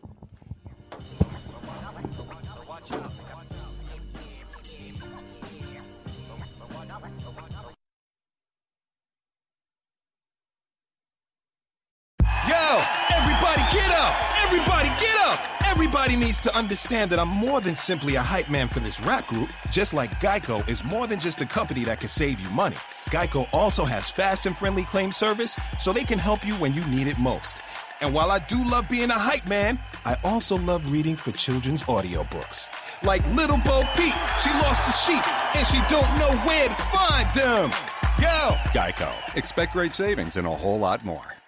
Yo, everybody get up! Everybody get up! Everybody needs to understand that I'm more than simply a hype man for this rap group, just like Geico is more than just a company that can save you money. Geico also has fast and friendly claim service, so they can help you when you need it most. And while I do love being a hype man, I also love reading for children's audiobooks. Like Little Bo Peep, she lost a sheep, and she don't know where to find them. Yo! Geico. Expect great savings and a whole lot more.